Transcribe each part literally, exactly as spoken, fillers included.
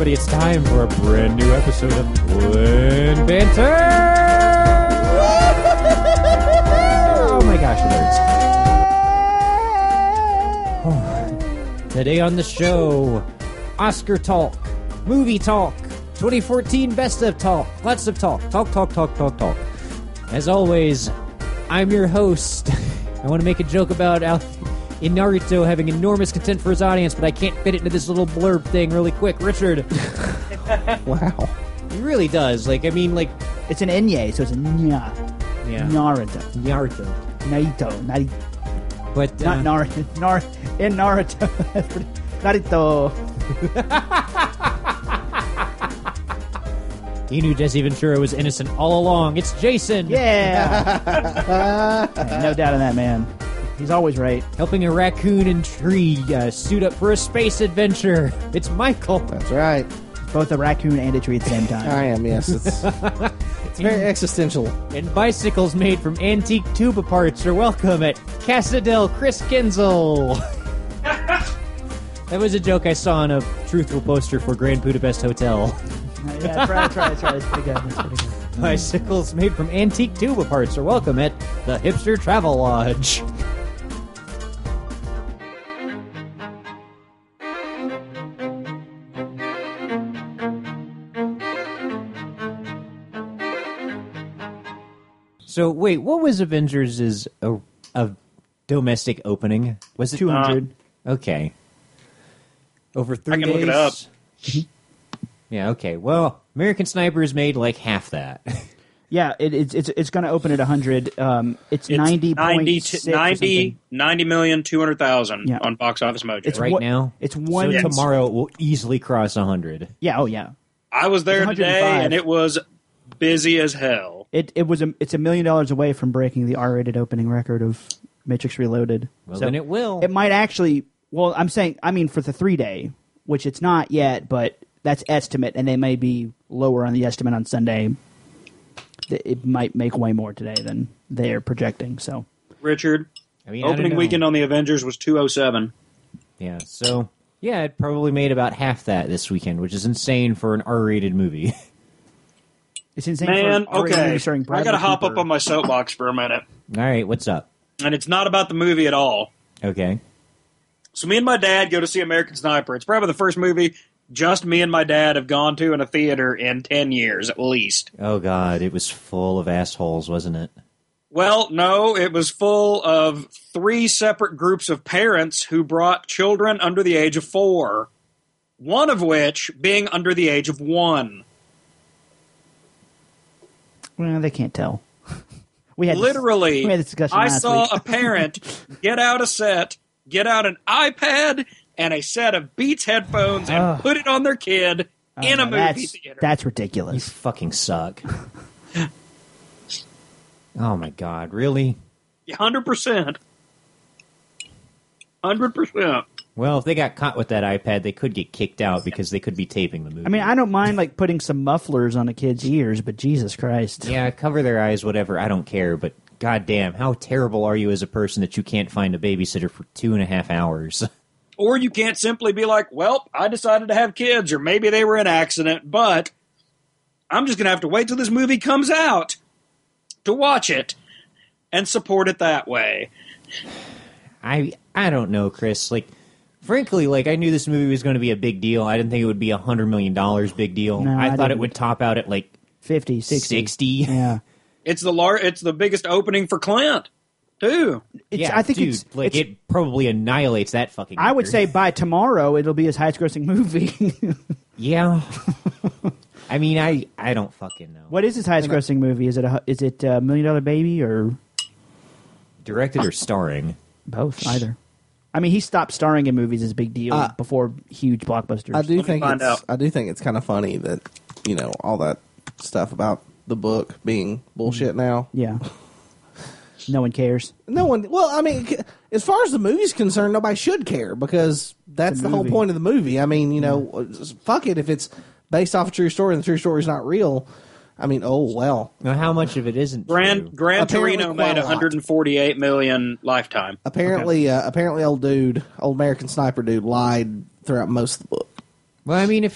everybody, it's time for a brand new episode of Twin Banter! Oh my gosh, it hurts. Today on the show, Oscar talk, movie talk, twenty fourteen best of talk, lots of talk, talk, talk, talk, talk, talk. As always, I'm your host. I want to make a joke about Al- in Naruto having enormous content for his audience, but I can't fit it into this little blurb thing really quick. Richard. Wow. He really does. Like, I mean, like... It's an Enye, so it's a nya. Yeah. Naruto. Naruto. Naito. Naruto. But, uh, Not Naruto. Nar- in Naruto. That's pretty... Naruto. he knew Jesse Ventura was innocent all along. It's Jason! Yeah. Hey, no doubt in that, man. He's always right. Helping a raccoon and tree uh, suit up for a space adventure. It's Michael. That's right. Both a raccoon and a tree at the same time. I am, yes. It's, it's very existential. And bicycles made from antique tuba parts are welcome at Casadel Chris Kinzel. That was a joke I saw on a truthful poster for Grand Budapest Hotel. Yeah, that's right, that's right, that's right. That's pretty good. That's pretty good. Bicycles made from antique tuba parts are welcome at the Hipster Travel Lodge. So, wait, what was Avengers' a, a domestic opening? Was it two hundred. Uh, okay. Over three I can days? look it up. Yeah, okay. Well, American Sniper's made like half that. Yeah, it, it's it's it's going to open at one hundred. Um, it's, It's ninety ninety, point six ninety, ninety million, two hundred thousand Yeah. on Box Office Mojo. It's right what- now? It's one. So Yes. tomorrow it will easily cross one hundred. Yeah. Oh, yeah. I was there It's today, one hundred five. and it was busy as hell. It it was a it's a million dollars away from breaking the R-rated opening record of Matrix Reloaded. Well, So then it will. It might actually. Well, I'm saying. I mean, for the three day, which it's not yet, but that's estimate, and they may be lower on the estimate on Sunday. It might make way more today than they're projecting. So Richard, I mean, I don't opening know. weekend on the Avengers was two oh seven. Yeah, so, yeah, it probably made about half that this weekend, which is insane for an R-rated movie. it's insane. Man, for an R-rated okay. movie starring I Bradley got to hop Cooper. up on my soapbox for a minute. All right, what's up? And it's not about the movie at all. Okay. So me and my dad go to see American Sniper. It's probably the first movie just me and my dad have gone to in a theater in ten years at least. Oh, God, it was full of assholes, wasn't it? Well, no, it was full of three separate groups of parents who brought children under the age of four, one of which being under the age of one. Well, they can't tell. we had Literally, this, we had this discussion I last saw week. a parent get out a set, get out an iPad and a set of Beats headphones and Ugh. put it on their kid Oh, in a no, movie that's, theater. That's You ridiculous. fucking suck. Oh, my God, really? one hundred percent. one hundred percent. Well, if they got caught with that iPad, they could get kicked out because they could be taping the movie. I mean, I don't mind like putting some mufflers on a kid's ears, but Jesus Christ. Yeah, cover their eyes, whatever, I don't care, but goddamn, how terrible are you as a person that you can't find a babysitter for two and a half hours? Or you can't simply be like, well, I decided to have kids, or maybe they were in an accident, but I'm just going to have to wait till this movie comes out to watch it and support it that way. I I don't know, Chris. Like, frankly, like I knew this movie was going to be a big deal. I didn't think it would be a hundred million dollars big deal. No, I, I thought it didn't. would top out at like fifty, sixty. sixty. Yeah. It's the lar- It's the biggest opening for Clint, too. It's, Yeah, I think dude, it's like it's, it probably annihilates that fucking. I would record. say by tomorrow it'll be his highest grossing movie. yeah. I mean, I I don't fucking know. What is his highest grossing movie? Is it a is it a Million Dollar Baby or Directed or starring? both? Either. I mean, he stopped starring in movies as a big deal Uh, before huge blockbusters. I do Let me think find it's, out. I do think it's kind of funny that, you know, all that stuff about the book being bullshit now. Yeah. No one cares. No one. Well, I mean, c- as far as the movie's concerned, nobody should care because that's It's a the whole movie. point of the movie. I mean, you know, fuck it if it's based off a true story and the true story's not real. I mean, oh well. Now, how much of it isn't Gran, true? Gran Apparently Torino quite made a lot. one hundred forty-eight million lifetime. Apparently, uh, apparently, old dude, old American Sniper dude, lied throughout most of the book. Well, I mean, if he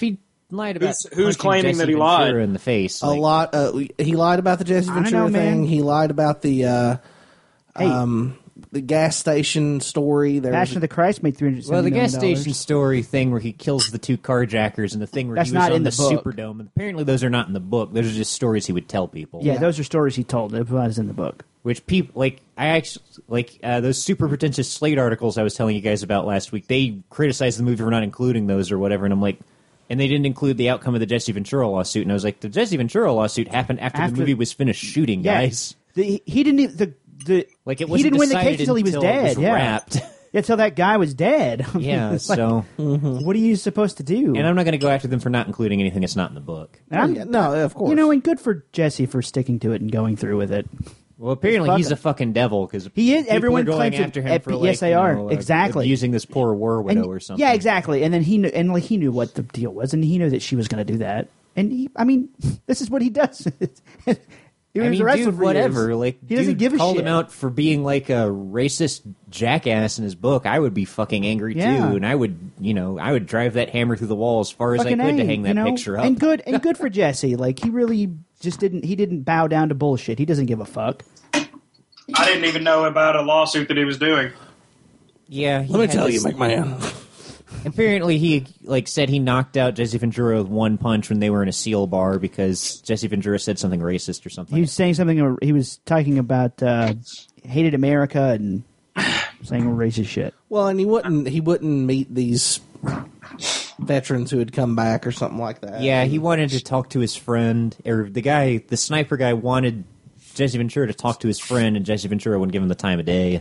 lied about Who's- who's punching claiming Jesse that he Ventura lied? in the face. A like- lot. Uh, he lied about the Jesse I don't Ventura know, man. thing. He lied about the uh, Hey. um, the gas station story. There Passion was of the Christ made three hundred Well, seventy the million gas dollars. station story thing where he kills the two carjackers and the thing where That's he was not on in the, the book. Superdome. And apparently those are not in the book. Those are just stories he would tell people. Yeah, those are stories he told. It was in the book. Which people, like, I actually, like, uh, those super pretentious Slate articles I was telling you guys about last week, they criticized the movie for not including those or whatever. And I'm like, and they didn't include the outcome of the Jesse Ventura lawsuit. And I was like, the Jesse Ventura lawsuit happened after, After- the movie was finished shooting, Yeah. guys. The, he didn't even, the, the, Like, it he wasn't didn't win the decided case until he was until it dead. was yeah. wrapped. Yeah, until that guy was dead. I mean, Yeah, it's like, so. what are you supposed to do? And I'm not going to go after them for not including anything that's not in the book. And I'm- yeah, no, of course. you know, and good for Jesse for sticking to it and going through with it. Well, apparently Fuck he's him. a fucking devil because He is- everyone are going claims it- after him ep- for like, yes, they you are. know, uh, Exactly. abusing this poor war widow And- or something. Yeah, exactly. And then he knew, and like he knew what the deal was, and he knew that she was going to do that. And he, I mean, this is what he does. He I was mean, arrested dude, for whatever. years. Like, he doesn't dude give a called shit. him out for being like a racist jackass in his book. I would be fucking angry Yeah. too, and I would, you know, I would drive that hammer through the wall as far as Fucking I could A, to hang that you know? picture up. And good, and good for Jesse. Like he really just didn't. He didn't bow down to bullshit. He doesn't give a fuck. I didn't even know about a lawsuit that he was doing. Yeah, he Let me had tell you, this- McMahon. Apparently, he like said he knocked out Jesse Ventura with one punch when they were in a seal bar because Jesse Ventura said something racist or something. He was saying something. He was talking about uh, hated America and saying racist shit. Well, and he wouldn't. He wouldn't meet these veterans who had come back or something like that. Yeah, he wanted to talk to his friend, or the guy, the sniper guy wanted Jesse Ventura to talk to his friend, and Jesse Ventura wouldn't give him the time of day.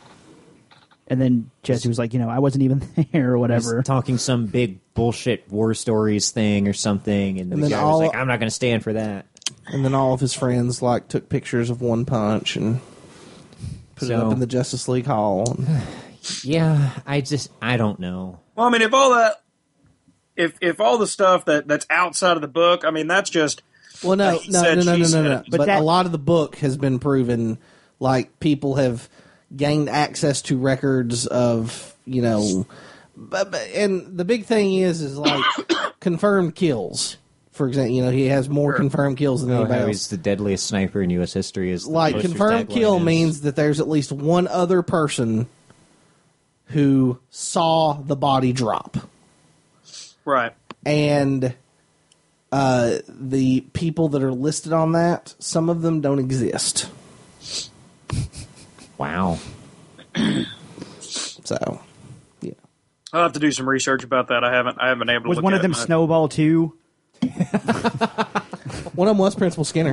And then Jesse was like, you know, I wasn't even there or He whatever. was talking some big bullshit war stories thing or something, and, And the then guy all- was like, I'm not going to stand for that. And then all of his friends like took pictures of One Punch and put it So- up in the Justice League Hall. Yeah, I just, I don't know. Well, I mean, if all that, if if all the stuff that, that's outside of the book, I mean, that's just. Well, no, He no, said, no, no, she no, no, said. no. But But, that- a lot of the book has been proven. Like people have gained access to records of, you know, but, but, and the big thing is, is like confirmed kills. For example, you know, he has more confirmed kills than Oh, anybody how else. he's the deadliest sniper in U S history is the Like poster's confirmed tagline kill is. means that there's at least one other person who saw the body drop. Right. And uh, the people that are listed on that, some of them don't exist. Wow. So, yeah. I'll have to do some research about that. I haven't. I haven't been able to. Was look one at of them it. Snowball too? One of them was Principal Skinner.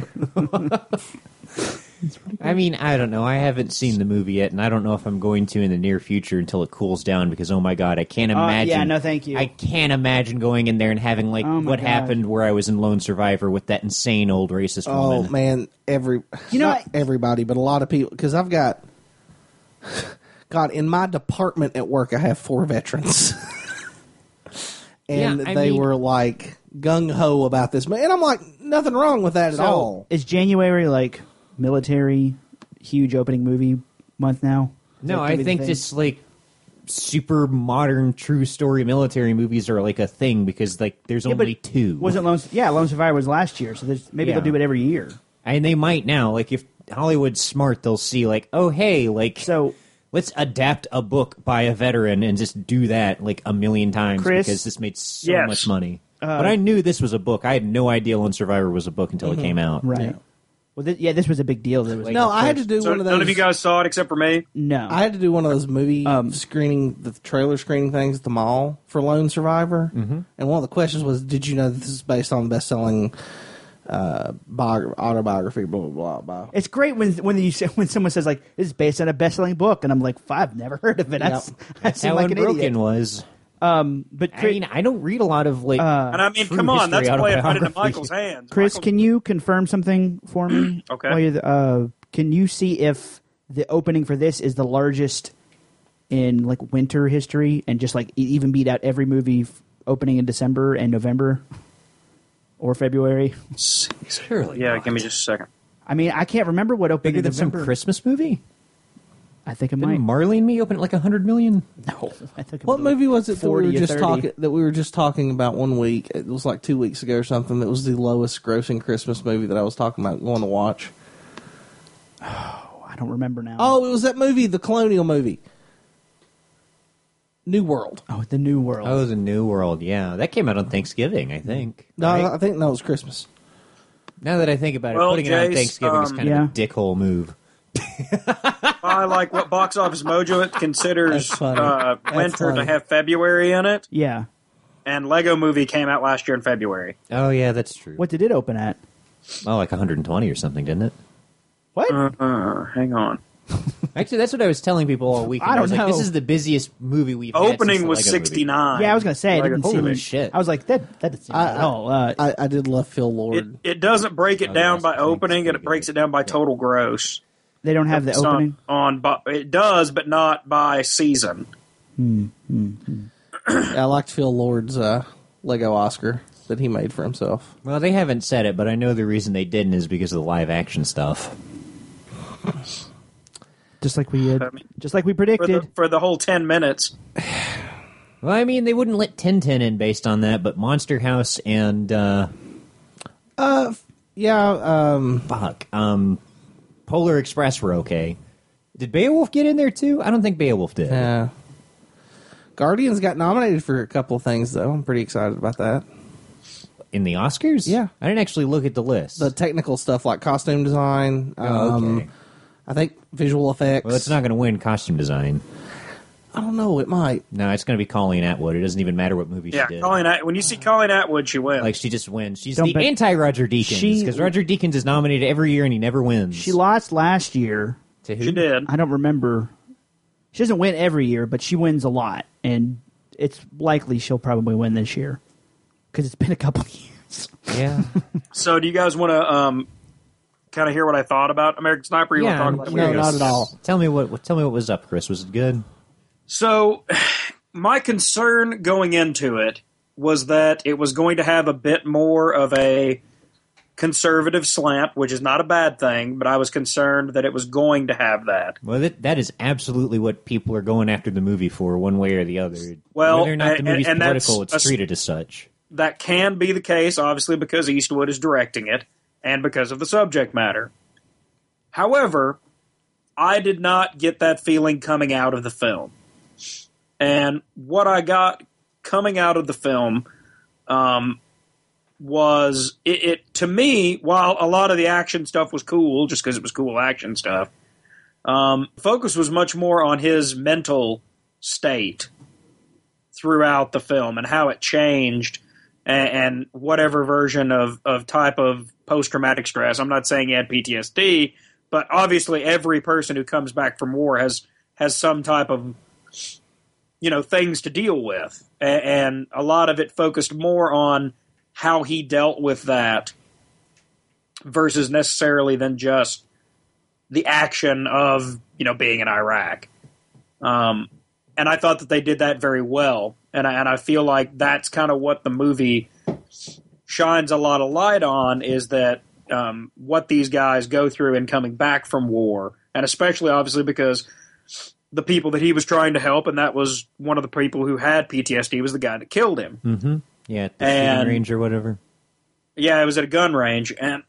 I mean, I don't know. I haven't seen the movie yet, and I don't know if I'm going to in the near future until it cools down. Because oh my god, I can't Uh, imagine. yeah, no, thank you. I can't imagine going in there and having like Oh my what God. happened where I was in Lone Survivor with that insane old racist Oh woman. man, every You know, not I- everybody, but a lot of people. Because I've got, God, in my department at work, I have four veterans, and Yeah, I they mean- were like gung ho about this, man. And I'm like, nothing wrong with that So, at all. is January like military huge opening movie month now? Is No, that gonna I be the think thing? this like super modern true story military movies are like a thing because like there's Yeah, only but two. Wasn't Lone? Yeah, Lone Survivor was last year, so there's, maybe Yeah. they'll do it every year. And they might now. Like if Hollywood's smart, they'll see like, oh hey, like So let's adapt a book by a veteran and just do that like a million times Chris? because this made so Yes. much money. Uh, but I knew this was a book. I had no idea Lone Survivor was a book until it came out. right. Well, th- yeah, this was a big deal. That was Like, No, I had to do So one of those. none of you guys saw it except for me. no. I had to do one of those movie Um, screening, the trailer screening things at the mall for Lone Survivor. Mm-hmm. And one of the questions was, "Did you know that this is based on the best-selling uh, biog- autobiography?" Blah blah blah. blah. It's great when when you say, when someone says like this is based on a best-selling book, and I'm like, I've never heard of it. That's, Yep. I That's seem how like an Unbroken idiot. was. Um, but I Chris, mean, I don't read a lot of like. Uh, And I mean, True come on, history that's playing right into autobiography. Michael's hands. Chris, Michael- can you confirm something for me? Okay. While you're the- uh, can you see if the opening for this is the largest in like winter history, and just like e- even beat out every movie f- opening in December and November or February? Surely, Yeah, not. give me just a second. I mean, I can't remember what opened bigger in than some November. Christmas movie. I think it Didn't might. Marley and Me open at like a hundred million? No, I think it What movie was it that we forty were or just thirty. talking that we were just talking about one week? It was like two weeks ago or something. That was the lowest grossing Christmas movie that I was talking about going to watch. I don't remember now. Oh, it was that movie, the Colonial movie, New World. Oh, The New World. Oh, The New World. Yeah, that came out on Thanksgiving, I think. No, right? I think that was Christmas. Now that I think about it, Well, putting it on Jace, Thanksgiving is um, kind Yeah. of a dickhole move. I like what Box Office Mojo it considers That's funny. uh, That's winter funny. to have February in it, Yeah. and Lego Movie came out last year in February. Oh, yeah, that's true. What did it open at? Oh, like one hundred twenty or something, didn't it? What? Uh, uh, hang on. Actually, that's what I was telling people all week. I I was don't like, know. this is the busiest movie we've had since Opening the was Lego movie. sixty-nine. yeah, I was going to say, I Lego didn't see Holy it. shit. I was like, that that doesn't seem I- bad at all. Uh, I, I did love Phil It, Lord. it doesn't break it Oh, down the by last thing's opening, and pretty it breaks good. it down by total gross. they don't have the It's not opening. on, but it does, but not by season. I liked Phil Lord's uh, Lego Oscar that he made for himself. Well, they haven't said it, but I know the reason they didn't is because of the live action stuff. Just like we had, I mean, just like we For predicted. the, for the whole ten minutes. Well, I mean, they wouldn't let Tintin in based on that, but Monster House and uh, Yeah, um, fuck, um, Polar Express were okay. Did Beowulf get in there too? I don't think Beowulf did. yeah. Guardians got nominated for a couple of things, though. I'm pretty excited about that. In the Oscars? Yeah. I didn't actually look at the list. The technical stuff like costume design. Oh, um, okay. I think visual effects. Well, it's not going to win costume design. I don't know. It might. No, it's going to be Colleen Atwood. It doesn't even matter what movie Yeah, she did. Colleen. At- when you see Colleen Atwood, she wins. Like, she just wins. She's Don't the bet- anti-Roger Deakins. She- Because Roger Deakins is nominated every year and he never wins. She lost last year. To who? she did. I don't remember. She doesn't win every year, but she wins a lot, and it's likely she'll probably win this year because it's been a couple of years. Yeah. So, do you guys want to um, kind of hear what I thought about American Sniper? You Yeah, want I'm to talk about No, it? curious. not at all. Tell me what. Tell me what was up, Chris. Was it good? So, my concern going into it was that it was going to have a bit more of a conservative slant, which is not a bad thing, but I was concerned that it was going to have that. Well, that, that is absolutely what people are going after the movie for, one way or the other. Well, whether or not the and- movie's and that's political, it's a- treated as such. That can be the case, obviously, because Eastwood is directing it and because of the subject matter. However, I did not get that feeling coming out of the film. And what I got coming out of the film um, was it, it to me, while a lot of the action stuff was cool, just because it was cool action stuff, um, focus was much more on his mental state throughout the film and how it changed and, and whatever version of, of type of post-traumatic stress. I'm not saying he had P T S D, but obviously every person who comes back from war has has some type of, you know, things to deal with. And, and a lot of it focused more on how he dealt with that versus necessarily than just the action of, you know, being in Iraq. Um, and I thought that they did that very well. And I, and I feel like that's kind of what the movie shines a lot of light on, is that um, what these guys go through in coming back from war. And especially, obviously, because the people that he was trying to help, and that was one of the people who had P T S D, was the guy that killed him. Mm-hmm. Yeah, at the And- shooting range or whatever. Yeah, it was at a gun range. And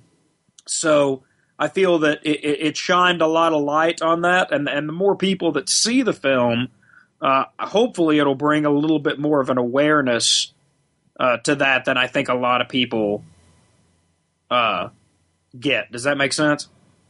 so I feel that it, it, it shined a lot of light on that. And, and the more people that see the film, uh, hopefully it'll bring a little bit more of an awareness uh, to that than I think a lot of people uh, get. Does that make sense?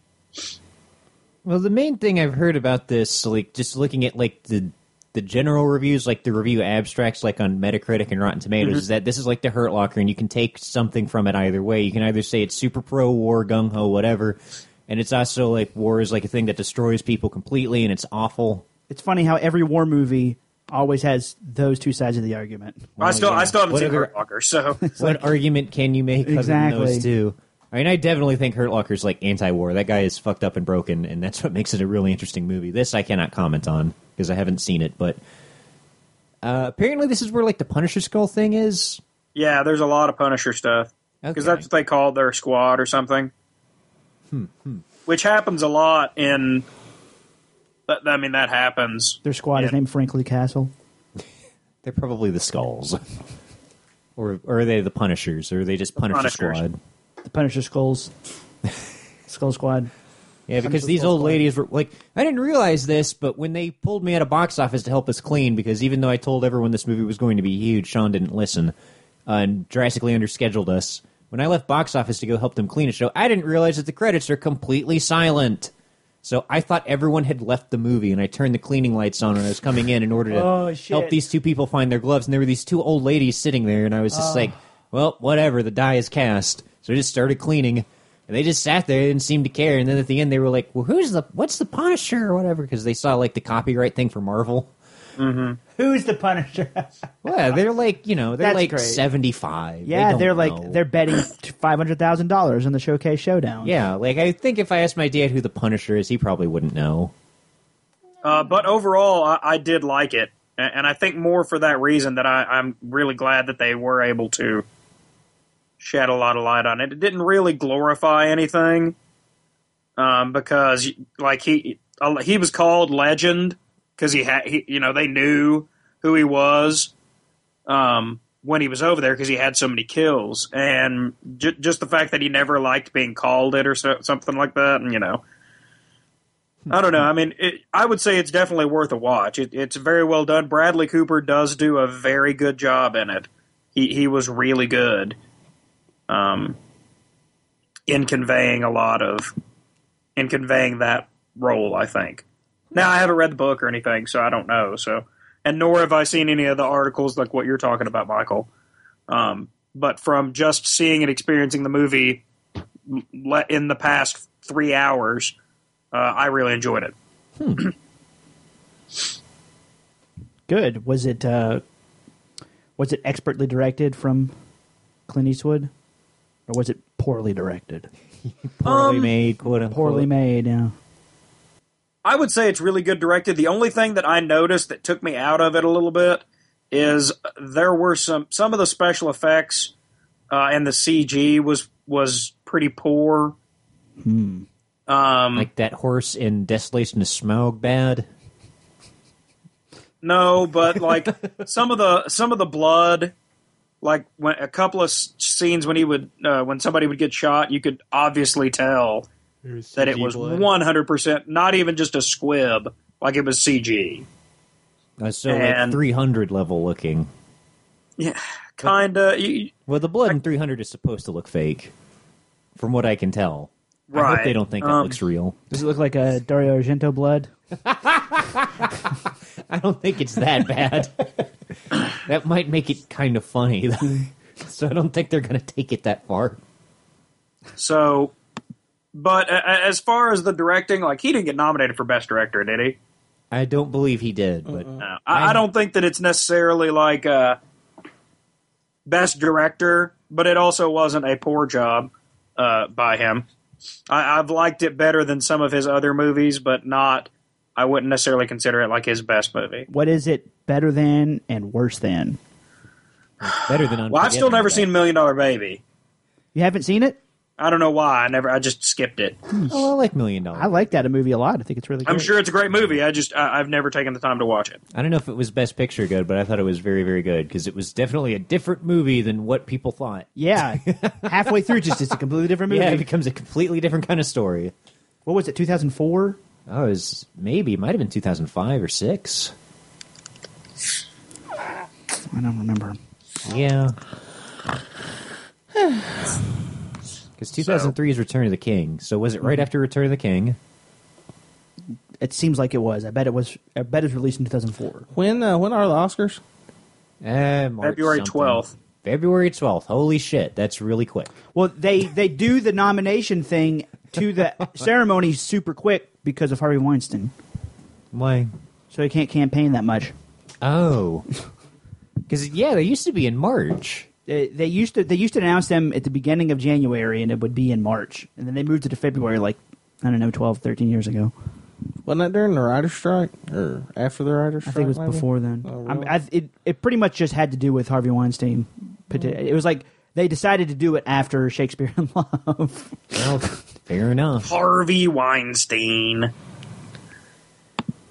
Well, the main thing I've heard about this, like just looking at like the the general reviews, like the review abstracts, like on Metacritic and Rotten Tomatoes, Mm-hmm. is that this is like the Hurt Locker, and you can take something from it either way. You can either say it's super pro war, gung ho, whatever, and it's also like war is like a thing that destroys people completely, and it's awful. It's funny how every war movie always has those two sides of the argument. I still yeah. I still haven't What seen other- Hurt Locker, so What argument can you make other than Exactly. those two? I mean, I definitely think Hurt Locker's like anti-war. That guy is fucked up and broken, and that's what makes it a really interesting movie. This I cannot comment on because I haven't seen it, but uh, apparently this is where like the Punisher skull thing is. yeah, there's a lot of Punisher stuff. Because Okay. that's what they call their squad or something. Hmm, hmm. Which happens a lot in That, I mean, that happens. Their squad is Yeah. named Franklin Castle. They're probably the Skulls. or, or are they the Punishers? Or are they just Punisher Punishers. Squad? The Punisher Skulls. Skull Squad. Yeah, because Punisher these Skull old Squad. ladies were like, I didn't realize this, but when they pulled me out of box office to help us clean, because even though I told everyone this movie was going to be huge, Sean didn't listen uh, and drastically underscheduled us. When I left box office to go help them clean a show, I didn't realize that the credits are completely silent. So I thought everyone had left the movie, and I turned the cleaning lights on when I was coming in in order to Oh, shit. help these two people find their gloves. And there were these two old ladies sitting there, and I was just like, well, whatever, the die is cast. So I just started cleaning, and they just sat there, they didn't seem to care. And then at the end, they were like, well, who's the, what's the Punisher or whatever? Because they saw, like, the copyright thing for Marvel. Who's the Punisher? Well, they're like, you know, they're That's like great. seventy-five. yeah, They don't they're like know. they're betting five hundred thousand dollars in the Showcase Showdown. Yeah, like, I think if I asked my dad who the Punisher is, he probably wouldn't know. Uh, but overall, I, I did like it, and, and I think more for that reason that I, I'm really glad that they were able to shed a lot of light on it. It didn't really glorify anything, um, because like he he was called Legend because he had he, you know they knew who he was um, when he was over there because he had so many kills, and j- just the fact that he never liked being called it or so, something like that, and you know. I don't know. I mean, it, I would say it's definitely worth a watch. It, it's very well done. Bradley Cooper does do a very good job in it. He he was really good um, in conveying a lot of in conveying that role, I think. Now, I haven't read the book or anything, so I don't know. So, and nor have I seen any of the articles like what you're talking about, Michael. Um, but from just seeing and experiencing the movie le- in the past three hours. Uh, I really enjoyed it. Good. Was it uh, was it expertly directed from Clint Eastwood, or was it poorly directed? Poorly Um, made, quote unquote. Poorly made. Yeah. I would say it's really good directed. The only thing that I noticed that took me out of it a little bit is there were some some of the special effects uh, and the C G was was pretty poor. Hmm. Um, Like that horse in Desolation of Smaug bad. no, but like some of the some of the blood, like when a couple of s- scenes when he would uh, when somebody would get shot, you could obviously tell that it was one hundred percent, not even just a squib, like it was C G. Uh, so And- like three hundred level looking. Yeah, kinda. You, Well, the blood in three hundred is supposed to look fake, from what I can tell. I Right. hope they don't think that Um, looks real. Does it look like a Dario Argento blood? I don't think it's that bad. That might make it kind of funny, though. So I don't think they're going to take it that far. So, but a- a- as far as the directing, like he didn't get nominated for best director, did he? I don't believe he did, but No, I, I don't think that it's necessarily like uh, best director, but it also wasn't a poor job uh, by him. I, I've liked it better than some of his other movies, but not. I wouldn't necessarily consider it like his best movie. What is it better than and worse than? better than Well, I've still Unforgiven, never but- seen Million Dollar Baby. You haven't seen it? I don't know why. I never. I just skipped it. Oh, I like Million Dollar. I like that movie a lot. I think it's really good. I'm sure it's a great movie. I just I, I've never taken the time to watch it. I don't know if it was Best Picture good, but I thought it was very, very good because it was definitely a different movie than what people thought. Yeah. Halfway through, just it's a completely different movie. Yeah, it becomes a completely different kind of story. What was it, two thousand four? Oh, it was maybe it might have been two thousand five or six. I don't remember. Yeah. Because two thousand three is Return of the King. So was it right after Return of the King? It seems like it was. I bet it was. I bet it was released in two thousand four. When uh, when are the Oscars? Uh, March February something. twelfth. February twelfth. Holy shit, that's really quick. Well, they they do the nomination thing to the ceremony super quick because of Harvey Weinstein, Why? so he can't campaign that much. Oh. Because, yeah, they used to be in March. They, they used to they used to announce them at the beginning of January, and it would be in March, and then they moved it to February, like I don't know, twelve, thirteen years ago. Wasn't that during the writer's strike or after the writer's I strike? think it was maybe? before then. Oh, I'm- really? I, it it pretty much just had to do with Harvey Weinstein. It was like they decided to do it after Shakespeare in Love. Well, fair enough. Harvey Weinstein.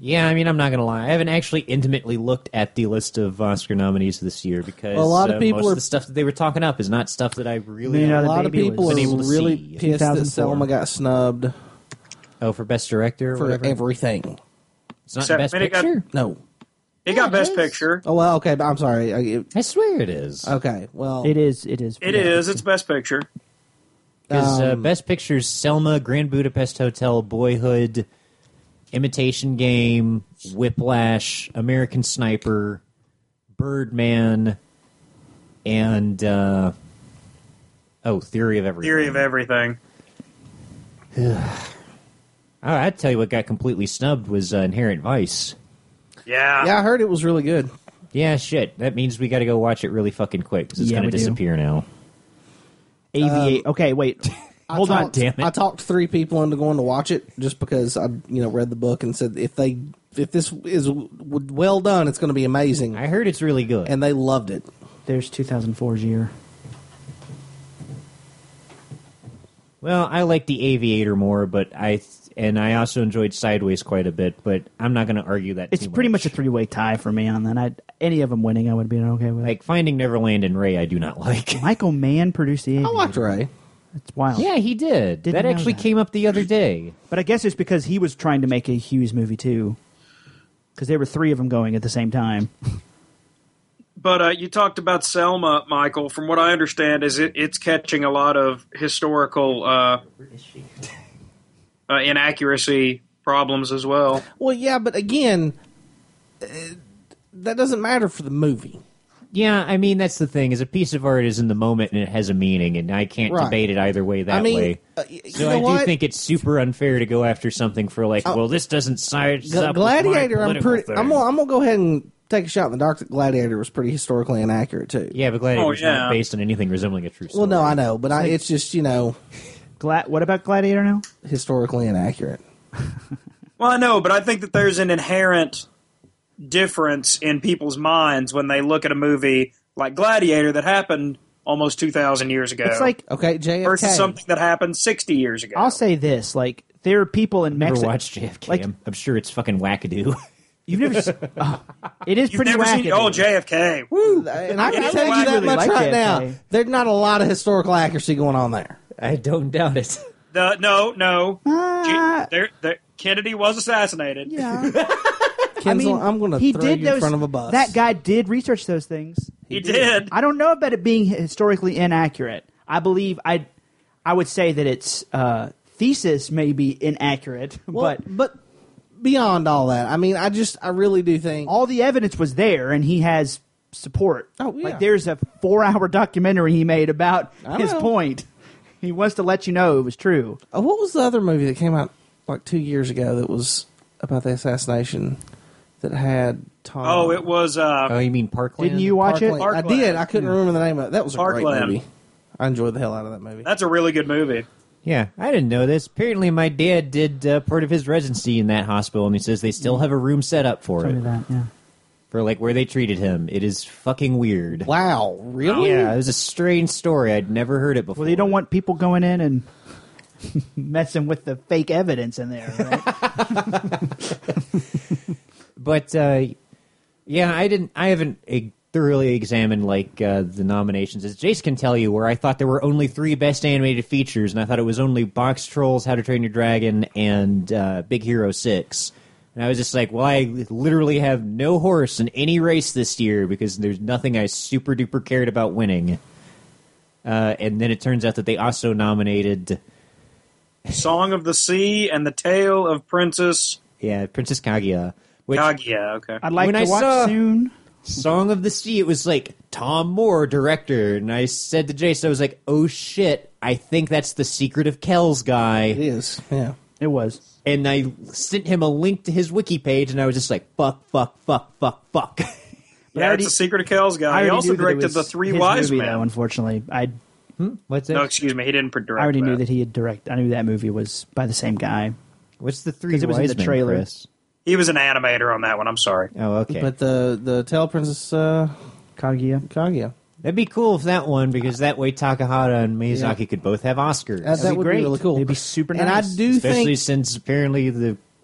Yeah, I mean, I'm not going to lie. I haven't actually intimately looked at the list of Oscar nominees this year because Well, a lot of uh, people most are- of the stuff that they were talking up is not stuff that I really You know, A the lot of baby people was- are been able to really see. pissed that two thousand four. Selma got snubbed Oh, for Best Director or for whatever? everything. It's not Except- Best I mean, it got- Picture? No. It Yeah, got it Best is. Picture. Oh well, okay. But I'm sorry. I, it, I swear it is. okay. Well, It is. It is. It is. It's Best Picture. Because uh, um, Best Picture's Selma, Grand Budapest Hotel, Boyhood, Imitation Game, Whiplash, American Sniper, Birdman, and uh, oh, Theory of Everything. Theory of Everything. Oh, I'd tell you what got completely snubbed was uh, Inherent Vice. Yeah. yeah, I heard it was really good. Yeah, shit. That means we got to go watch it really fucking quick because it's Yeah, going we to do. disappear now. Aviate. Um, okay, wait. I Hold on. talked, damn it. I talked three people into going to watch it just because I, you know, read the book and said if they if this is w- well done, it's going to be amazing, I heard it's really good. and they loved it. There's two thousand four's year. Well, I like The Aviator more, but I th- and I also enjoyed Sideways quite a bit. But I'm not going to argue that. It's too pretty much a much three-way tie for me on that. I any of them winning, I would be okay with. like Finding Neverland and Ray. I do not like. Michael Mann produced the. I Aviator. liked Ray. It's wild. Yeah, he did. Didn't that know actually that. came up the other day. But I guess it's because he was trying to make a Hughes movie too. Because there were three of them going at the same time. But uh, you talked about Selma, Michael. From what I understand, is it, it's catching a lot of historical uh, uh, inaccuracy problems as well. Well, yeah, but again, uh, that doesn't matter for the movie. Yeah, I mean that's the thing. Is a piece of art is in the moment and it has a meaning, and I can't Right. debate it either way that I mean, way. uh, y- you So know I do what? think it's super unfair to go after something for like, Oh. well, this doesn't size Gla- up Gladiator, with my I'm political pretty. thing. I'm gonna, I'm gonna go ahead and take a shot in the dark that Gladiator was pretty historically inaccurate too. Yeah, but Gladiator's Oh, yeah. not based on anything resembling a true story. Well, no, I know, but I, it's just you know Gla- what about Gladiator now? historically inaccurate. Well, I know, but I think that there's an inherent difference in people's minds when they look at a movie like Gladiator that happened almost two thousand years ago It's like Okay, J F K. versus something that happened sixty years ago. I'll say this: like there are people in Never Mexico. watched J F K. Like- I'm, I'm sure it's fucking wackadoo. You've never. s- oh, it is You've pretty never wacky. seen oh J F K. Woo! And I can Yeah, tell I you that really much like right J F K. now. There's not a lot of historical accuracy going on there. I don't doubt it. The, no, no. Ah. G- there, there, Kennedy was assassinated. Yeah, Kenzel, I mean, I'm going to he throw did you those, in front of a bus. That guy did research those things. He did. I don't know about it being historically inaccurate. I believe I, I would say that its uh, thesis may be inaccurate, Well, but but beyond all that, I mean, I just, I really do think. all the evidence was there, and he has support. Oh, yeah. Like there's a four-hour documentary he made about I his know. point. He wants to let you know it was true. Uh, what was the other movie that came out like two years ago that was about the assassination that had Tom? Oh, it was. Uh, Oh, you mean Parkland? Didn't you watch it? Parkland. I Parkland. did. I couldn't remember the name of it. That was a great Parkland. movie. I enjoyed the hell out of that movie. that's a really good movie. Yeah, I didn't know this. Apparently, my dad did uh, part of his residency in that hospital, and he says they still have a room set up for Tell me it, that. Yeah. for like where they treated him. It is fucking weird. Wow, really? Yeah, it was a strange story. I'd never heard it before. Well, they don't want people going in and messing with the fake evidence in there, right? But uh, yeah, I didn't. I haven't uh, thoroughly examined like uh, the nominations. As Jace can tell you, where I thought there were only three best animated features, and I thought it was only Box Trolls, How to Train Your Dragon, and uh, Big Hero Six. And I was just like, well, I literally have no horse in any race this year because there's nothing I super duper cared about winning. Uh, and then it turns out that they also nominated, Song of the Sea and the Tale of Princess yeah, Princess Kaguya. Which, Kaguya. Okay. I'd like When to I watch saw- soon. Song of the Sea, it was like Tom Moore, director. And I said to Jace, I was like, oh shit, I think that's the Secret of Kells guy. It is. Yeah. It was. And I sent him a link to his wiki page, and I was just like, fuck, fuck, fuck, fuck, fuck. But I Yeah, already- it's the Secret of Kells I guy. He already also knew that it directed was the Three his Wise movie, Men. though, unfortunately, I What's that? No, excuse me, he didn't direct. I already that. knew that he had direct. I knew that movie was by the same guy. What's the Three 'Cause it was in Wise the Men, trailer. Chris? He was an animator on that one. I'm sorry. Oh, okay. But the the Tale Princess uh, Kaguya. Kaguya. That'd be cool if that one, because that way Takahata and Miyazaki Yeah. could both have Oscars. That, that be would great. be really cool. It'd be super And I nice. do Especially think since apparently the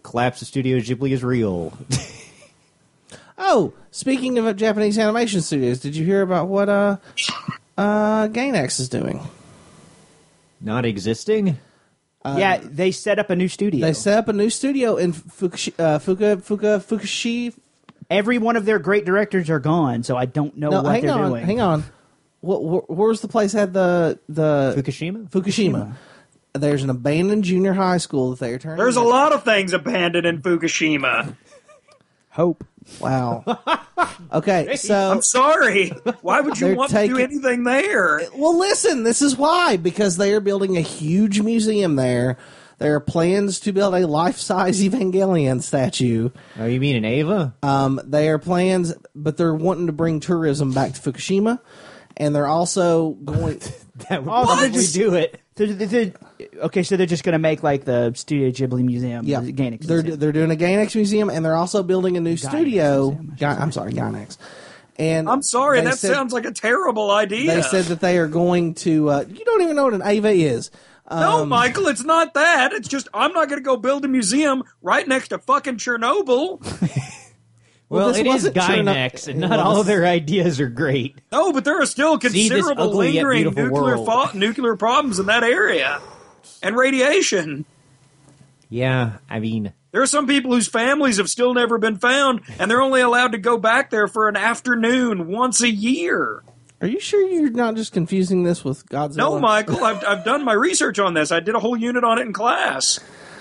collapse of Studio Ghibli is real. Oh, speaking of Japanese animation studios, did you hear about what uh, uh, Gainax is doing? Not existing? yeah, they set up a new studio. They set up a new studio in Fukushi, uh, Fuka, Fuka, Fukushi. Every one of their great directors are gone, so I don't know No, what hang they're on, doing. hang on. What, wh- where's the place had the the Fukushima? Fukushima. There's an abandoned junior high school that they're turning. There's a into- lot of things abandoned in Fukushima. Hope. Wow. Okay, so I'm sorry. Why would you They're want taking- to do anything there? well, listen. This is why because they are building a huge museum there. There are plans to build a life-size Evangelion statue. Oh, you mean in Ava? Um, they are plans, but they're wanting to bring tourism back to Fukushima, and they're also going. That would Oh, so they're probably just- do it. They're, they're, they're- okay, so they're just going to make like the Studio Ghibli Museum. Yeah, the Gainax they're Museum. they're doing a Gainax museum, and they're also building a new studio. Museum, I should Ga- say. I'm sorry, Gainax. And I'm sorry. they That said- sounds like a terrible idea. They said that they are going to. Uh, you don't even know what an Ava is. no, Um, Michael, it's not that. It's just I'm not going to go build a museum right next to fucking Chernobyl. Well, this it is wasn't Cherno- Gainax, and it not was- all of their ideas are great. No, but there are still See this considerable ugly yet lingering beautiful nuclear world. fa- nuclear problems in that area, and radiation. Yeah, I mean, There are some people whose families have still never been found, and they're only allowed to go back there for an afternoon once a year. Are you sure you're not just confusing this with Godzilla? No, Michael, I've, I've done my research on this. I did a whole unit on it in class.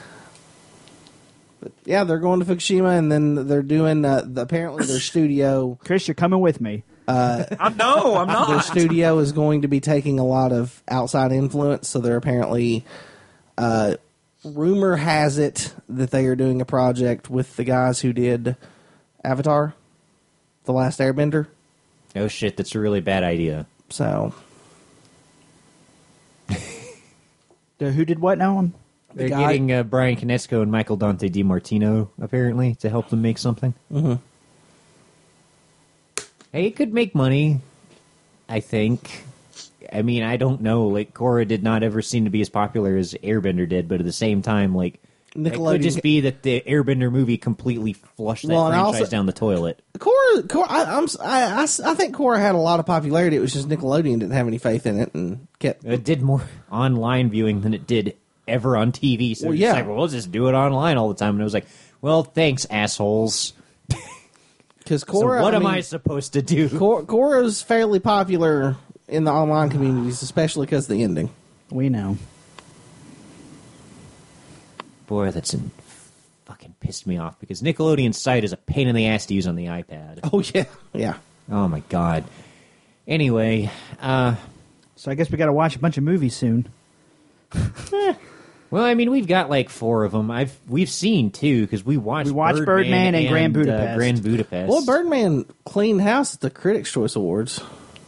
Yeah, they're going to Fukushima, and then they're doing uh, the, apparently their studio. Chris, you're coming with me. I'm no, I'm Their not. studio is going to be taking a lot of outside influence, so they're apparently. Uh, rumor has it that they are doing a project with the guys who did Avatar, The Last Airbender. oh shit, that's a really bad idea. So The, who did what now? They're guy- getting uh, Brian Konietzko and Michael Dante DiMartino, apparently, to help them make something. Mm-hmm. Hey, it could make money, I think. I mean, I don't know. Like, Korra did not ever seem to be as popular as Airbender did, but at the same time, like, it Nickelodeon- could just be that the Airbender movie completely flushed that Well, and franchise also- down the toilet. Korra, Korra I, I'm, s- I, I s- I think Korra had a lot of popularity. It was just Nickelodeon didn't have any faith in it and kept. It did more online viewing than it did ever on T V. So Well, it's yeah. like, well, we'll just do it online all the time. And it was like, well, thanks, assholes. Because So Korra, what I am mean, I supposed to do? Kor- Korra's fairly popular in the online communities, especially because of the ending. We know. Boy, that's in, fucking pissed me off because Nickelodeon's site is a pain in the ass to use on the iPad. Oh yeah, yeah. Oh my god. Anyway, uh, So I guess we got to watch a bunch of movies soon. well, I mean, we've got like four of them. I've we've seen two because we watched We watched Birdman and Grand uh, Budapest. Grand Budapest. Well, Birdman cleaned house at the Critics' Choice Awards.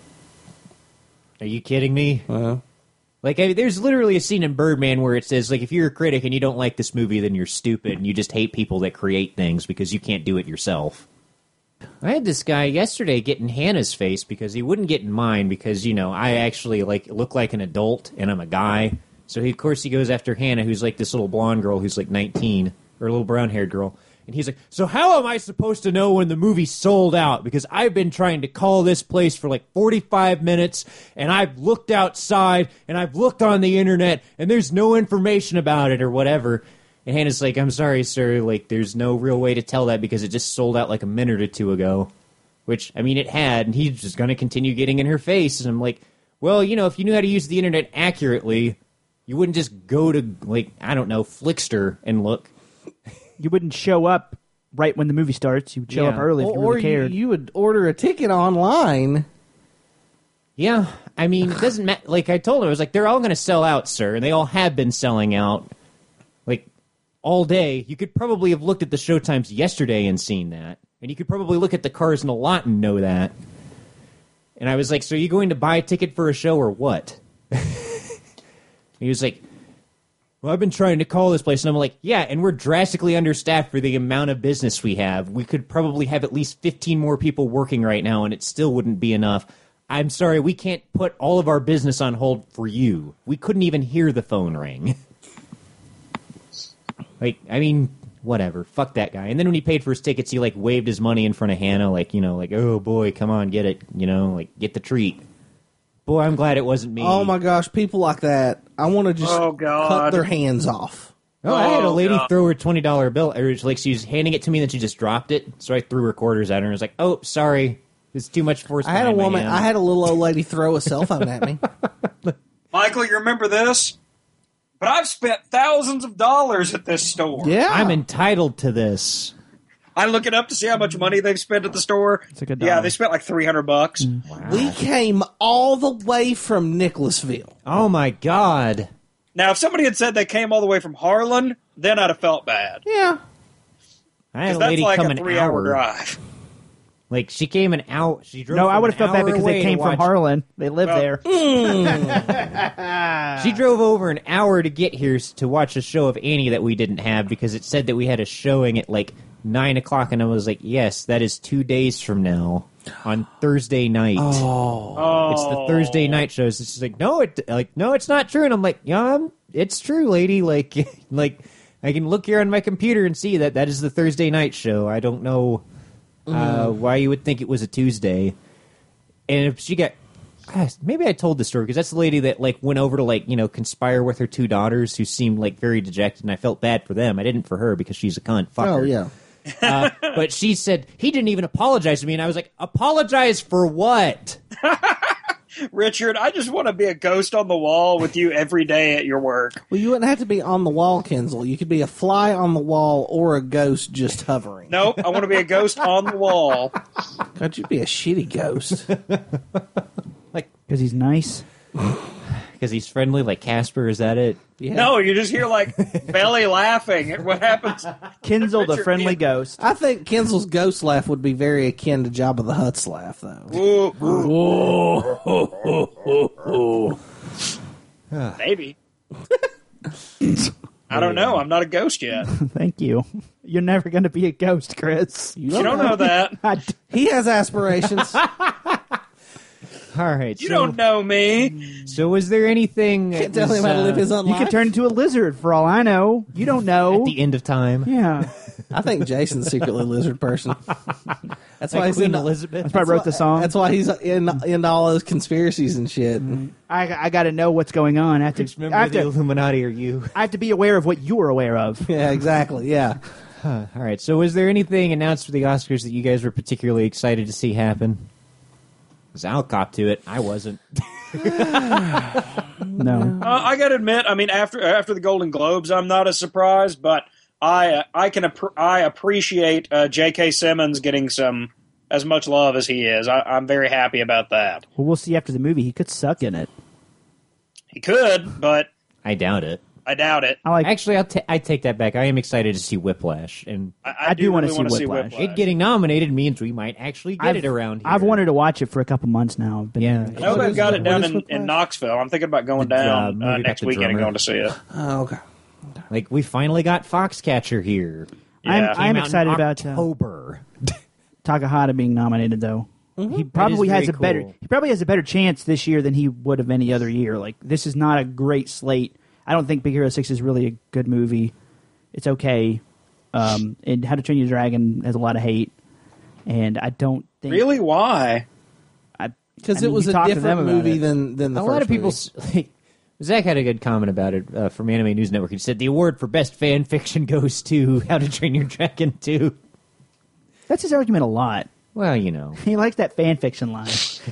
Are you kidding me? Uh, Like, I, there's literally a scene in Birdman where it says, like, if you're a critic and you don't like this movie, then you're stupid and you just hate people that create things because you can't do it yourself. I had this guy yesterday get in Hannah's face because he wouldn't get in mine because, you know, I actually, like, look like an adult and I'm a guy. So, he, of course, he goes after Hannah, who's, like, this little blonde girl who's, like, nineteen, or a little brown-haired girl. And he's like, so how am I supposed to know when the movie's sold out? Because I've been trying to call this place for like forty-five minutes, and I've looked outside, and I've looked on the internet, and there's no information about it or whatever. And Hannah's like, I'm sorry, sir, like, there's no real way to tell that because it just sold out like a minute or two ago. Which, I mean, it had, and he's just going to continue getting in her face. And I'm like, well, you know, if you knew how to use the internet accurately, you wouldn't just go to, like, I don't know, Flickster and look. You wouldn't show up right when the movie starts. You'd show Yeah. up early if you or really you, cared. you would order a ticket online. Yeah, I mean, it doesn't matter. Like I told him, I was like, they're all going to sell out, sir, and they all have been selling out, like, all day. You could probably have looked at the showtimes yesterday and seen that, and you could probably look at the cars in the lot and know that. And I was like, so are you going to buy a ticket for a show or what? He was like, well, I've been trying to call this place, and I'm like, yeah, and we're drastically understaffed for the amount of business we have. We could probably have at least fifteen more people working right now, and it still wouldn't be enough. I'm sorry, we can't put all of our business on hold for you. We couldn't even hear the phone ring. Like, I mean, whatever. Fuck that guy. And then when he paid for his tickets, he like waved his money in front of Hannah, like, you know, like, oh boy, come on, get it, you know, like get the treat. Boy, I'm glad it wasn't me. Oh my gosh, people like that, I want to just Oh, God. cut their hands off. Oh, I had a Oh, lady God. throw her twenty dollar bill, or like she was handing it to me, and then she just dropped it. So I threw her quarters at her and was like, "Oh, sorry, it's too much force." I had a behind my woman. hand." I had a little old lady throw a cell phone at me. Michael, you remember this? But I've spent thousands of dollars at this store. Yeah, I'm entitled to this. I look it up to see how much money they've spent at the store. It's like a yeah, dollar. they spent like three hundred bucks. We came all the way from Nicholasville. Oh my god! Now, if somebody had said they came all the way from Harlan, then I'd have felt bad. Yeah, I had a That's lady like come a an three-hour hour. drive. Like she came an hour. She drove. No, from I would have an felt bad hour because away they to came from watch- Harlan. They live Well, there. She drove over an hour to get here s- to watch a show of Annie that we didn't have because it said that we had a showing at like nine o'clock, and I was like, "Yes, that is two days from now on Thursday night. Oh, It's the Thursday night show." So she's like, "No, it like no, it's not true." And I'm like, "Yeah, I'm, it's true, lady. Like, like I can look here on my computer and see that that is the Thursday night show. I don't know uh, why you would think it was a Tuesday." And if she got, gosh, maybe I told the story because that's the lady that like went over to like you know conspire with her two daughters who seemed like very dejected, and I felt bad for them. I didn't for her because she's a cunt. Fuck oh her. yeah. Uh, but she said he didn't even apologize to me, and I was like, apologize for what? Richard, I just want to be a ghost on the wall with you every day at your work. Well, you wouldn't have to be on the wall, Kinsel. You could be a fly on the wall or a ghost just hovering. Nope, I want to be a ghost on the wall. God, you'd be a shitty ghost. Because he's nice. Because he's friendly, like Casper. Is that it? Yeah. No, you just hear like belly laughing. What happens? Kinsel, the Richard, friendly yeah. ghost. I think Kinsel's ghost laugh would be very akin to Jabba the Hutt's laugh, though. Ooh, ooh. Maybe. I don't know. I'm not a ghost yet. Thank you. You're never going to be a ghost, Chris. You You don't know that. I d- He has aspirations. All right. You so, don't know me. So, was there anything Can't that tell was, him how to uh, live his own you life. could turn into a lizard for all I know. You don't know. at the end of time? Yeah. I think Jason's secretly a lizard person. That's why Like he's Queen in Elizabeth. That's why I wrote the song. That's why he's in into all those conspiracies and shit. I, I got to know what's going on. I have to, Which I member have of the to, Illuminati are you? I have to be aware of what you are aware of. Yeah, exactly. Yeah. All right. So, was there anything announced for the Oscars that you guys were particularly excited to see happen? Because I'll cop to it. I wasn't. No. Uh, I got to admit, I mean, after after the Golden Globes, I'm not as surprised, but I uh, I can appre- I appreciate uh, J K. Simmons getting some as much love as he is. I, I'm very happy about that. Well, we'll see after the movie. He could suck in it. He could, but I doubt it. I doubt it. I like. Actually, I'll ta- I take that back. I am excited to see Whiplash, and I, I do wanna really see wanna Whiplash. it getting nominated means we might actually get I've, it around here. I've wanted to watch it for a couple months now. I've been, Yeah. I know What they've is got it? it down What is in, Whiplash? in Knoxville. I'm thinking about going The, uh, down movie uh, about next the weekend and drummer. going to see it. Oh, okay. Like we finally got Foxcatcher here. I'm, Yeah. I'm Came out in excited about uh, October. Takahata being nominated, though. He probably very has a better. cool. He probably has a better chance this year than he would have any other year. Like this is not a great slate. I don't think Big Hero Six is really a good movie. It's okay. Um, and How to Train Your Dragon has a lot of hate, and I don't think Really? Why? I- Because I mean, it was you a talk to them different about movie it. than than the A first lot of people. movie. s- Like, Zach had a good comment about it uh, from Anime News Network. He said the award for best fan fiction goes to How to Train Your Dragon two. That's his argument a lot. Well, you know, He likes that fan fiction line.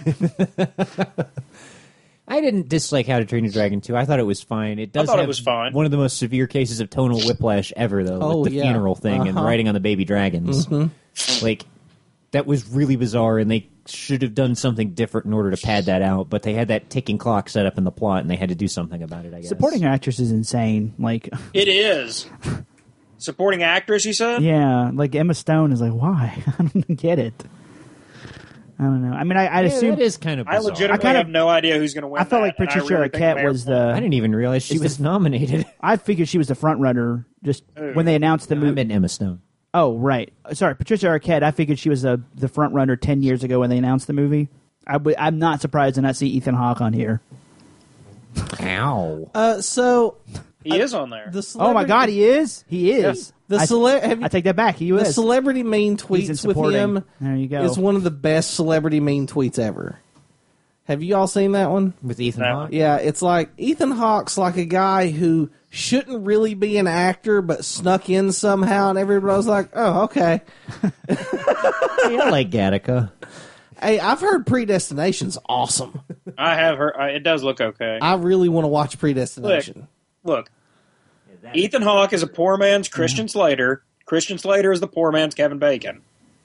I didn't dislike How to Train Your Dragon two. I thought it was fine. It does thought it have was fine. one of the most severe cases of tonal whiplash ever, though, Oh, with the yeah. funeral thing and Uh-huh. writing on the baby dragons. Like, that was really bizarre, and they should have done something different in order to pad that out. But they had that ticking clock set up in the plot, and they had to do something about it. I guess Supporting actress is insane. Like, It is. Supporting actress, you said? yeah, like Emma Stone is like, why? I don't get it. I don't know. I mean, I, I'd Yeah, assume that is kind of I bizarre. legitimately I kinda- have no idea who's going to win. I felt like that, and I Patricia really think Arquette Mayor- was the. I didn't even realize she Is was the- nominated. I figured she was the front runner just when they announced the I movie. meant Emma Stone. Oh, right. Sorry, Patricia Arquette. I figured she was the the front runner ten years ago when they announced the movie. I w- I'm not surprised to not see Ethan Hawke on here. Ow. Uh, so He is on there. The Oh my celebrity- God, he is. He is. The I, cele- have you- I take that back. He the is. celebrity mean He's in tweets with supporting. him There you go. is one of the best celebrity mean tweets ever. Have you all seen that one? with Ethan No. Hawke. Yeah, it's like Ethan Hawke's like a guy who shouldn't really be an actor, but snuck in somehow, and everybody was like, "Oh, okay." Hey, I like Gattaca. Hey, I've heard Predestination's awesome. I have heard. I- It does look okay. I really want to watch Predestination. Look, Ethan Hawke is a poor man's Christian Slater. Christian Slater is the poor man's Kevin Bacon.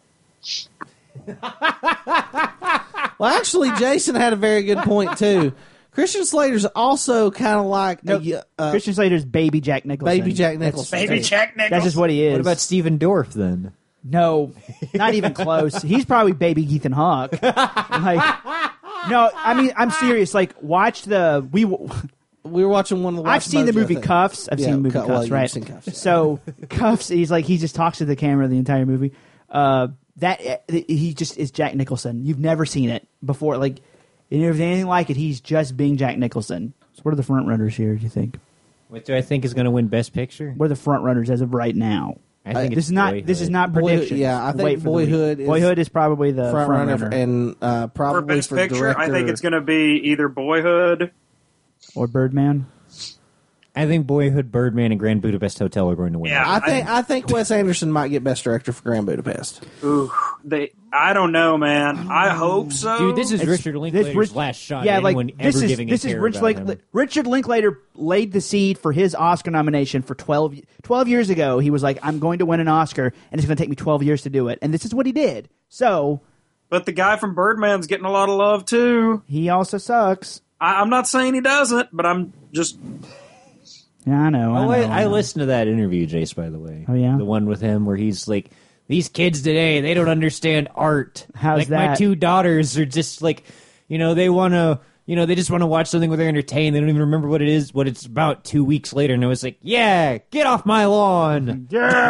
Well, actually, Jason had a very good point too. Christian Slater's also kind of like No, a, uh, Christian Slater's baby Jack Nicholson. baby Jack Nicholson. Baby Jack Nicholson. That's just what he is. What about Steven Dorff then? No, not even close. He's probably baby Ethan Hawke. Like, no, I mean, I'm serious. Like, watch the we. We were watching one of the. I've Watch seen the Mojo movie thing. Cuffs. I've Yeah, seen the movie Cu- well, Cuffs, you've right? seen Cuffs. So Cuffs, he's like he just talks to the camera the entire movie. Uh, that he just is Jack Nicholson. You've never seen it before. Like, if there's anything like it, he's just being Jack Nicholson. So, what are the front runners here? Do you think? What do I think is going to win Best Picture? What are the front runners as of right now? I think Uh, it's This is not. Boyhood. This is not Boyhood- predictions. yeah, I think Wait for the week. Boyhood is Boyhood is probably the front, front, runner, runner, and uh, For probably Best for Picture, director. I think it's going to be either Boyhood. or Birdman. I think Boyhood, Birdman, and Grand Budapest Hotel are going to win. Yeah. I think I think Wes Anderson might get Best Director for Grand Budapest. Ooh, they. I don't know, man. I hope so. Dude, this is It's- Richard this Linklater's Rich- last shot. Yeah, at like anyone this ever is giving this a is care Rich about Link, him. Richard Linklater laid the seed for his Oscar nomination for twelve, twelve years ago. He was like, "I'm going to win an Oscar, and it's going to take me twelve years to do it," and this is what he did. So But the guy from Birdman's getting a lot of love too. he also sucks. I, I'm not saying he doesn't, but I'm just. Yeah, I know. I, Oh, know, I, I I know. listened to that interview, Jace, by the way. Oh, yeah? The one with him where he's like, these kids today, they don't understand art. How's like, my that? two daughters are just like, you know, they want to, you know, they just want to watch something where they're entertained. They don't even remember what it is, what it's about two weeks later. And I was like, yeah, get off my lawn.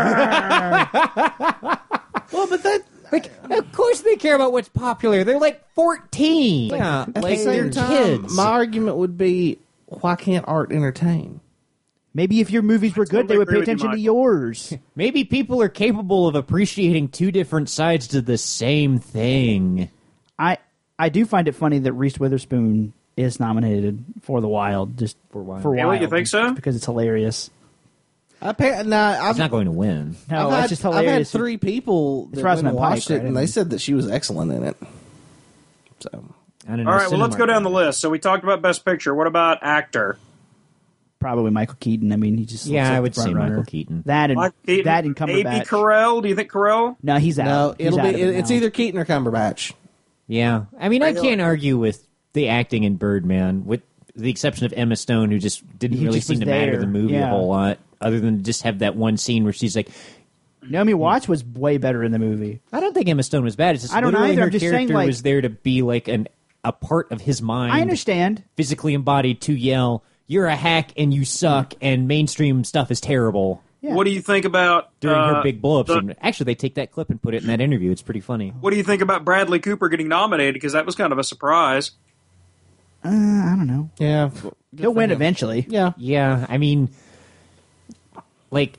Well, but that Like, of course they care about what's popular. They're like fourteen. Yeah, at like the they're same time, kids. my argument would be, why can't art entertain? Maybe if your movies were good, totally they would agree pay with you, attention to Mike. yours. Maybe people are capable of appreciating two different sides to the same thing. I I do find it funny that Reese Witherspoon is nominated for The Wild, just For Wild. For Really? Wild, You think so? just because it's hilarious. Appa- nah, I've, It's not going to win. No, I've it's just just I've had hilarious. three people that It's went and Rosamund Pike, watched it, right? and they said that she was excellent in it. So I don't know, All right, well, let's go Cinemark- down the list. So we talked about Best Picture. What about actor? Probably Michael Keaton. I mean, he just Yeah, looks like I the would say front runner. Michael Keaton. That and Mike Keaton? that and Maybe Cumberbatch. Carell? Do you think Carell? No, he's out. no, He's it'll out be of it it, it's now. either Keaton or Cumberbatch. Yeah, I mean, I Really? can't argue with the acting in Birdman, with the exception of Emma Stone, who just didn't He really just seem was to matter there. the movie Yeah. a whole lot, other than just have that one scene where she's like, Naomi Watts was way better in the movie. I don't think Emma Stone was bad. It's just I don't literally either. her I'm just saying, character like- was there to be like an a part of his mind. I understand. Physically embodied to yell, "You're a hack and you suck," and mainstream stuff is terrible. Yeah. What do you think about During uh, her big blow-ups, the- and actually, they take that clip and put it in that interview. It's pretty funny. What do you think about Bradley Cooper getting nominated? Because that was kind of a surprise. Uh, I don't know. Yeah, He'll win eventually. Yeah, Yeah, I mean, like,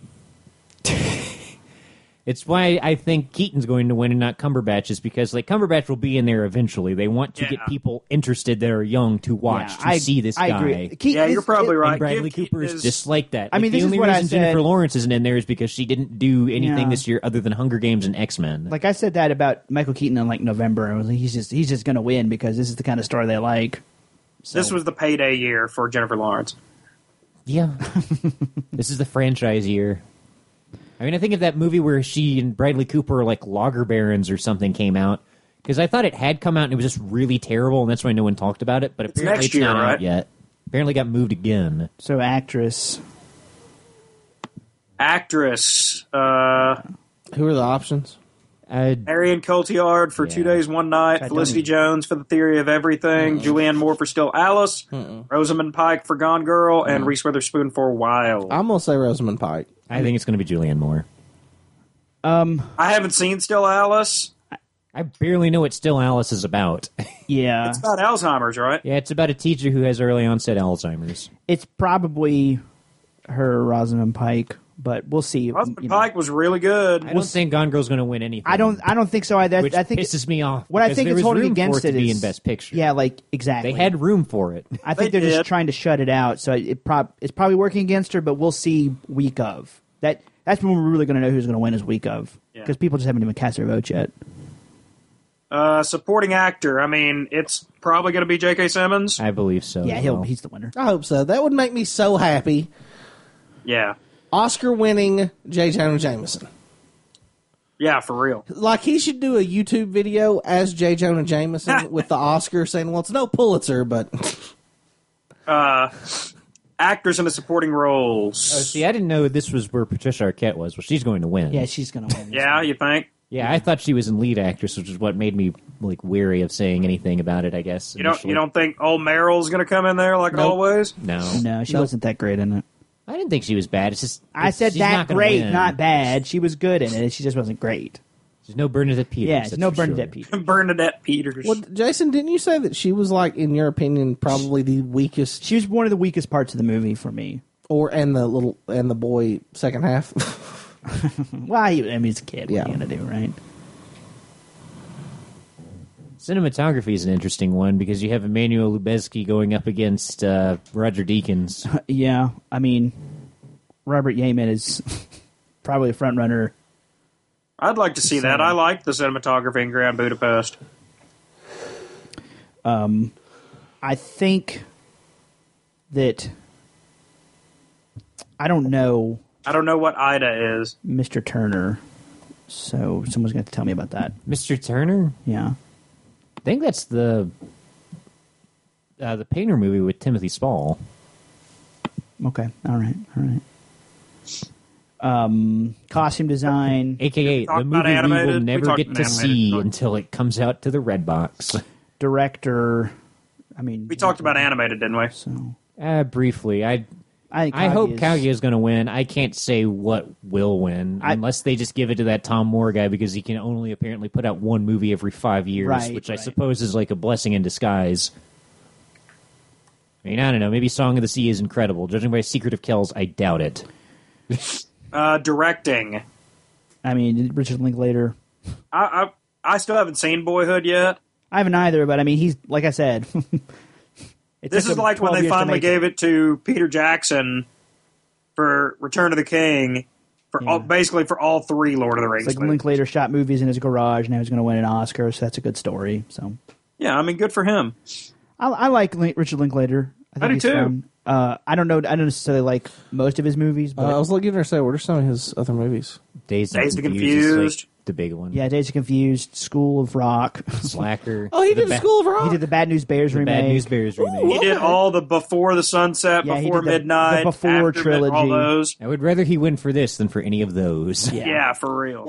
it's why I think Keaton's going to win and not Cumberbatch, is because like Cumberbatch will be in there eventually. They want to Yeah. get people interested that are young to watch Yeah, to I, see this I guy. agree. Keaton Yeah, you're is- probably it- right. And Bradley Give Cooper is Keaton just like that. I mean, Like, this the is only what I reason Jennifer said- Lawrence isn't in there is because she didn't do anything Yeah. this year other than Hunger Games and X Men. Like I said that about Michael Keaton in like November. I was like, he's just he's just going to win because this is the kind of story they like. So, This was the payday year for Jennifer Lawrence. Yeah. This is the franchise year. I mean, I think of that movie where she and Bradley Cooper are like logger barons or something came out. Because I thought it had come out and it was just really terrible, and that's why no one talked about it. But It's apparently next it's year, not right? out yet. Apparently got moved again. so actress. Actress. Uh, who are the options? Uh, Marion Cotillard for Yeah. Two Days, One Night. I Felicity don't- Jones for The Theory of Everything. Julianne Moore for Still Alice. Rosamund Pike for Gone Girl. And Reese Witherspoon for Wild. I'm gonna say Rosamund Pike. I think it's going to be Julianne Moore. Um, I haven't seen Still Alice. I barely know what Still Alice is about. yeah, It's about Alzheimer's, right? Yeah, it's about a teacher who has early onset Alzheimer's. it's probably her Rosamund Pike, but we'll see. Rosamund you know. Pike was really good. I don't think Gone Girl's going to win anything. I don't. I don't think so. I, that, which I think pisses me off. What I because think there is was holding room against for it to it be is- in Best Picture. Yeah, like exactly. They had room for it. I think They they're just did. trying to shut it out. So it prob- it's probably working against her, but we'll see week of. That that's when we're really going to know who's going to win is week of, Yeah. because people just haven't even cast their votes yet. Uh, supporting actor. I mean, it's probably going to be J K. Simmons. I believe so. Yeah, as he'll well. he's the winner. I hope so. That would make me so happy. Yeah. Oscar winning J. Jonah Jameson. Yeah, for real. Like, he should do a YouTube video as J. Jonah Jameson with the Oscar saying, well, it's no Pulitzer, but Uh, actors in the supporting roles. Oh, see, I didn't know this was where Patricia Arquette was. Well, she's going to win. Yeah, she's going to win. this yeah, one. you think? Yeah, I thought she was in lead actress, which is what made me like weary of saying anything about it. I guess You don't. initially. You don't think old Meryl's going to come in there like Nope. always? No, No, she Nope. wasn't that great in it. I didn't think she was bad. It's just I it's- said she's that not gonna great, win. not bad. She was good in it. She just wasn't great. There's no Bernadette Peters. Yeah, that's no for Bernadette sure. Peters. Bernadette Peters. well, Jason, didn't you say that she was, like, in your opinion, probably the weakest, She was one of the weakest parts of the movie for me. or and the little and the boy second half? Well, he, I mean, he's a kid. What Yeah. are you going to do, right? Cinematography is an interesting one because you have Emmanuel Lubezki going up against uh, Roger Deakins. Yeah, I mean, Robert Yeaman is probably a front runner. I'd like to see that. I liked the cinematography in Grand Budapest. I think that I don't know I don't know what Ida is. Mister Turner, so someone's going to tell me about that. Mister Turner? Yeah. I think that's the uh, the Painter movie with Timothy Spall. Okay. All right. All right. Um, costume design, A K A talk the about movie we will animated? We never talked get about to animated. see Talk- until it comes out to the red box. director. I mean, We talked about animated, didn't we? So Uh, briefly, I I think I hope Kaguya is- Kaguya is going to win. I can't say what will win I- unless they just give it to that Tom Moore guy because he can only apparently put out one movie every five years, Right, which I right. suppose is like a blessing in disguise. I mean, I don't know. Maybe Song of the Sea is incredible. Judging by Secret of Kells, I doubt it. Uh, directing. I mean, Richard Linklater. I, I I still haven't seen Boyhood yet. I haven't either, but I mean, he's like I said. it This took is him like when twelve they years to finally make gave it to Peter Jackson for Return of the King, for all, Yeah. basically for all three Lord of the Rings It's like movies. Linklater shot movies in his garage, and now he's going to win an Oscar, so that's a good story. So Yeah, I mean, good for him. I, I like Lin- Richard Linklater. I, think I do he's too. fun. Uh, I don't know. I don't necessarily like most of his movies, but Uh, I was looking to say, what are some of his other movies? Dazed, Dazed and is, Confused. like, the big one. yeah, Days of Confused, School of Rock. Slacker. Oh, he The did Ba- School of Rock. he did the Bad News Bears The remake. Bad News Bears remake. He did Okay. all the Before the Sunset, Yeah, he Before did the- Midnight, the Before After Mid- trilogy. all those. I would rather he win for this than for any of those. Yeah. Yeah, for real.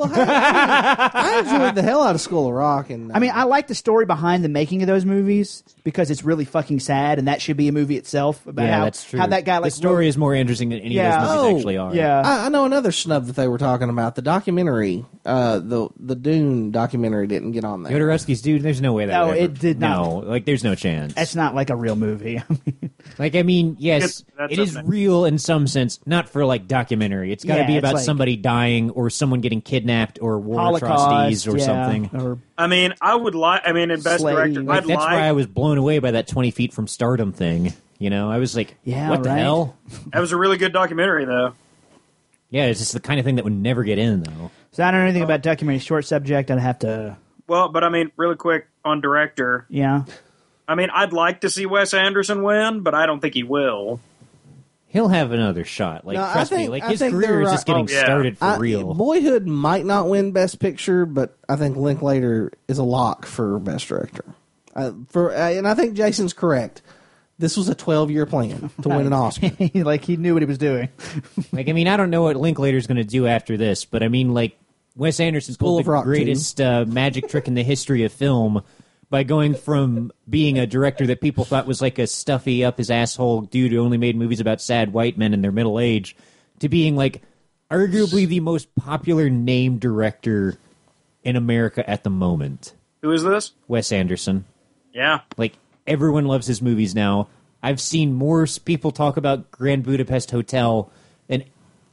I enjoyed the hell out of School of Rock. And uh, I mean, I like the story behind the making of those movies because it's really fucking sad, and that should be a movie itself about Yeah, how, that's true. how that guy like the story wrote- is more interesting than any Yeah. of those Oh, movies actually are. Yeah, I, I know another snub that they were talking about. The documentary, uh, the the Dune documentary, didn't get on there. Jodorowsky's dude, there's no way that No, would ever- it did not. No, like there's no chance. that's not like a real movie. I mean, Like, I mean, yes, It's- that's it is okay. real in some sense, not for like documentary. It's got to Yeah, be it's about like- somebody dying or someone getting kidnapped or war Holocaust atrocities or yeah, something. Or I mean, I would like. I mean, in Best Slave. Director, Like, I'd that's like. why I was blown away by that twenty feet from stardom thing. You know, I was like, Yeah, what the right. hell? That was a really good documentary, though. Yeah, it's just the kind of thing that would never get in, though. so I don't know anything about documentary. Short subject. I'd have to. Well, but I mean, really quick on director. Yeah, I mean, I'd like to see Wes Anderson win, but I don't think he will. He'll have another shot. Like, No, I trust me, think- like I his think career they're is right. just getting Oh, yeah. started for I- real. Boyhood might not win Best Picture, but I think Linklater is a lock for Best Director. Uh, for uh, and I think Jason's correct. This was a twelve-year plan to win an Oscar. like he knew what he was doing. Like, I mean, I don't know what Linklater's going to do after this, but I mean, like, Wes Anderson's School pulled of the Rock greatest uh, magic trick in the history of film by going from being a director that people thought was like a stuffy, up his asshole dude who only made movies about sad white men in their middle age to being, like, arguably the most popular named director in America at the moment. Who is this? Wes Anderson. Yeah. Like, everyone loves his movies now. I've seen more s- people talk about Grand Budapest Hotel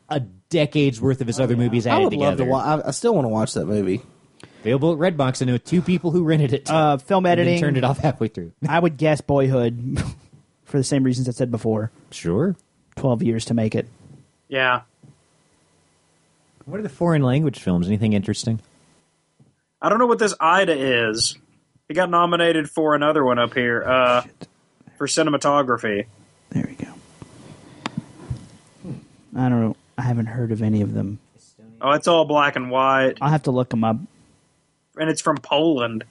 a decade's worth of his other movies added I would together. love to watch. I, I still want to watch that movie. Available at Redbox. I know two people who rented it. Uh, film and then editing. turned it off halfway through. I would guess Boyhood for the same reasons I said before. Sure. Twelve years to make it. Yeah. What are the foreign language films? Anything interesting? I don't know what this Ida is. He got nominated for another one up here uh, for cinematography. There we go. I don't know. I haven't heard of any of them. Oh, it's all black and white, I'll have to look them up. and it's from Poland.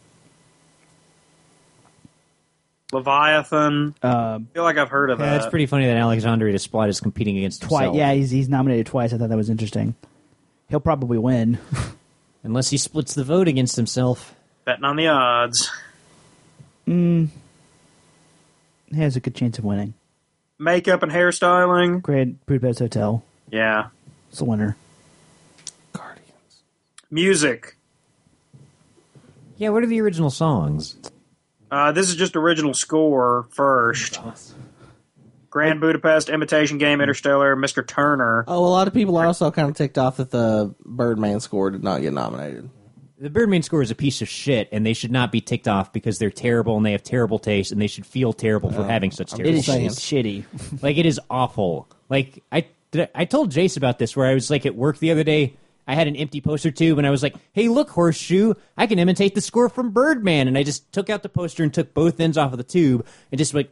Leviathan. Uh, I feel like I've heard of Yeah, that. it's pretty funny that Alexandre Desplat is competing against twice. himself. Yeah, he's he's nominated twice. I thought that was interesting. He'll probably win. Unless he splits the vote against himself. Betting on the odds. He has a good chance of winning. Makeup and hairstyling. Grand Budapest Hotel. Yeah. It's the winner. Guardians. Music. Yeah, what are the original songs? Uh, this is just original score first. Grand Budapest, Imitation Game, Interstellar, Mister Turner. Oh, a lot of people are also kind of ticked off that the Birdman score did not get nominated. The Birdman score is a piece of shit, and they should not be ticked off because they're terrible and they have terrible taste, and they should feel terrible for having such I'm terrible It is taste. saying. shitty. Like, it is awful. Like, I, did I I told Jace about this, where I was, like, at work the other day. I had an empty poster tube, and I was like, hey, look, Horseshoe, I can imitate the score from Birdman. And I just took out the poster and took both ends off of the tube, and just, like...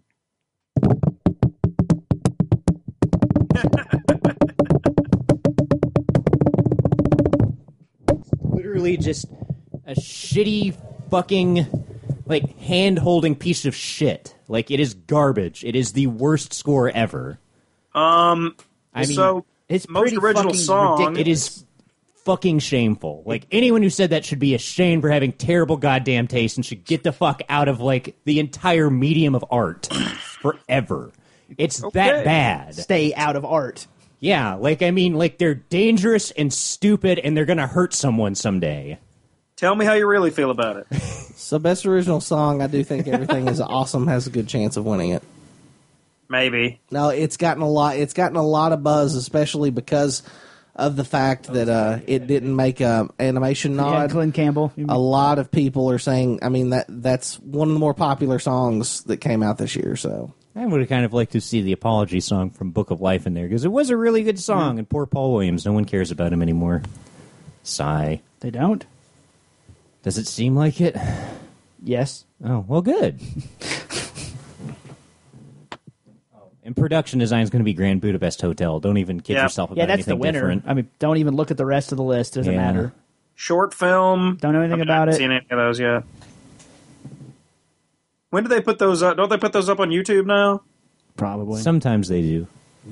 Literally just a shitty fucking, like, hand-holding piece of shit. Like, it is garbage. It is the worst score ever. Um, I mean, so It's most pretty original fucking song. ridiculous. it is fucking shameful. Like, anyone who said that should be ashamed for having terrible goddamn taste and should get the fuck out of, like, the entire medium of art forever. It's Okay. that bad. Stay out of art. Yeah, like, I mean, like, they're dangerous and stupid and they're gonna hurt someone someday. Tell me how you really feel about it. So, best original song, I do think Everything Is Awesome has a good chance of winning it. Maybe. No, it's gotten a lot. It's gotten a lot of buzz, especially because of the fact that uh, it didn't make a animation Yeah, nod. Clint Campbell. A lot of people are saying. I mean, that that's one of the more popular songs that came out this year. So, I would have kind of liked to see the apology song from Book of Life in there, because it was a really good song, and poor Paul Williams, no one cares about him anymore. Sigh. They don't? Does it seem like it? Yes. Oh, well, good. And production design is going to be Grand Budapest Hotel. Don't even kid Yeah. yourself about Yeah, that's the anything winner. different. I mean, don't even look at the rest of the list. Doesn't Yeah. matter. Short film. Don't know anything I mean, about I haven't it. seen any of those yet. When do they put those up? Don't they put those up on YouTube now? Probably. Sometimes they do.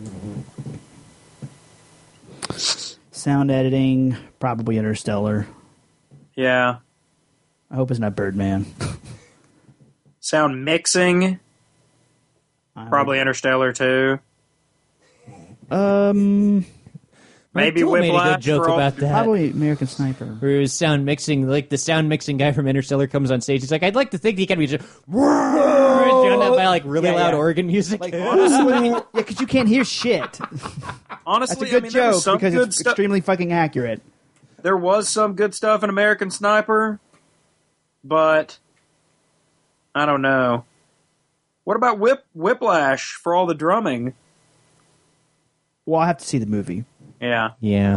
Sound editing, probably Interstellar. Yeah. I hope it's not Birdman. Sound mixing. I Probably Interstellar too. would- Um, Maybe Tool made a Whiplash. good joke for all- about that. probably American Sniper. Where it was sound mixing, like the sound mixing guy from Interstellar comes on stage. He's like, "I'd like to think he can be just drowned out by like really Yeah, loud yeah. organ music." Honestly, Yeah, because you can't hear shit. honestly, That's a good I mean, there was joke some because good it's stuff. extremely fucking accurate. There was some good stuff in American Sniper, but I don't know. What about Whip Whiplash for all the drumming? Well, I have to see the movie. Yeah. yeah,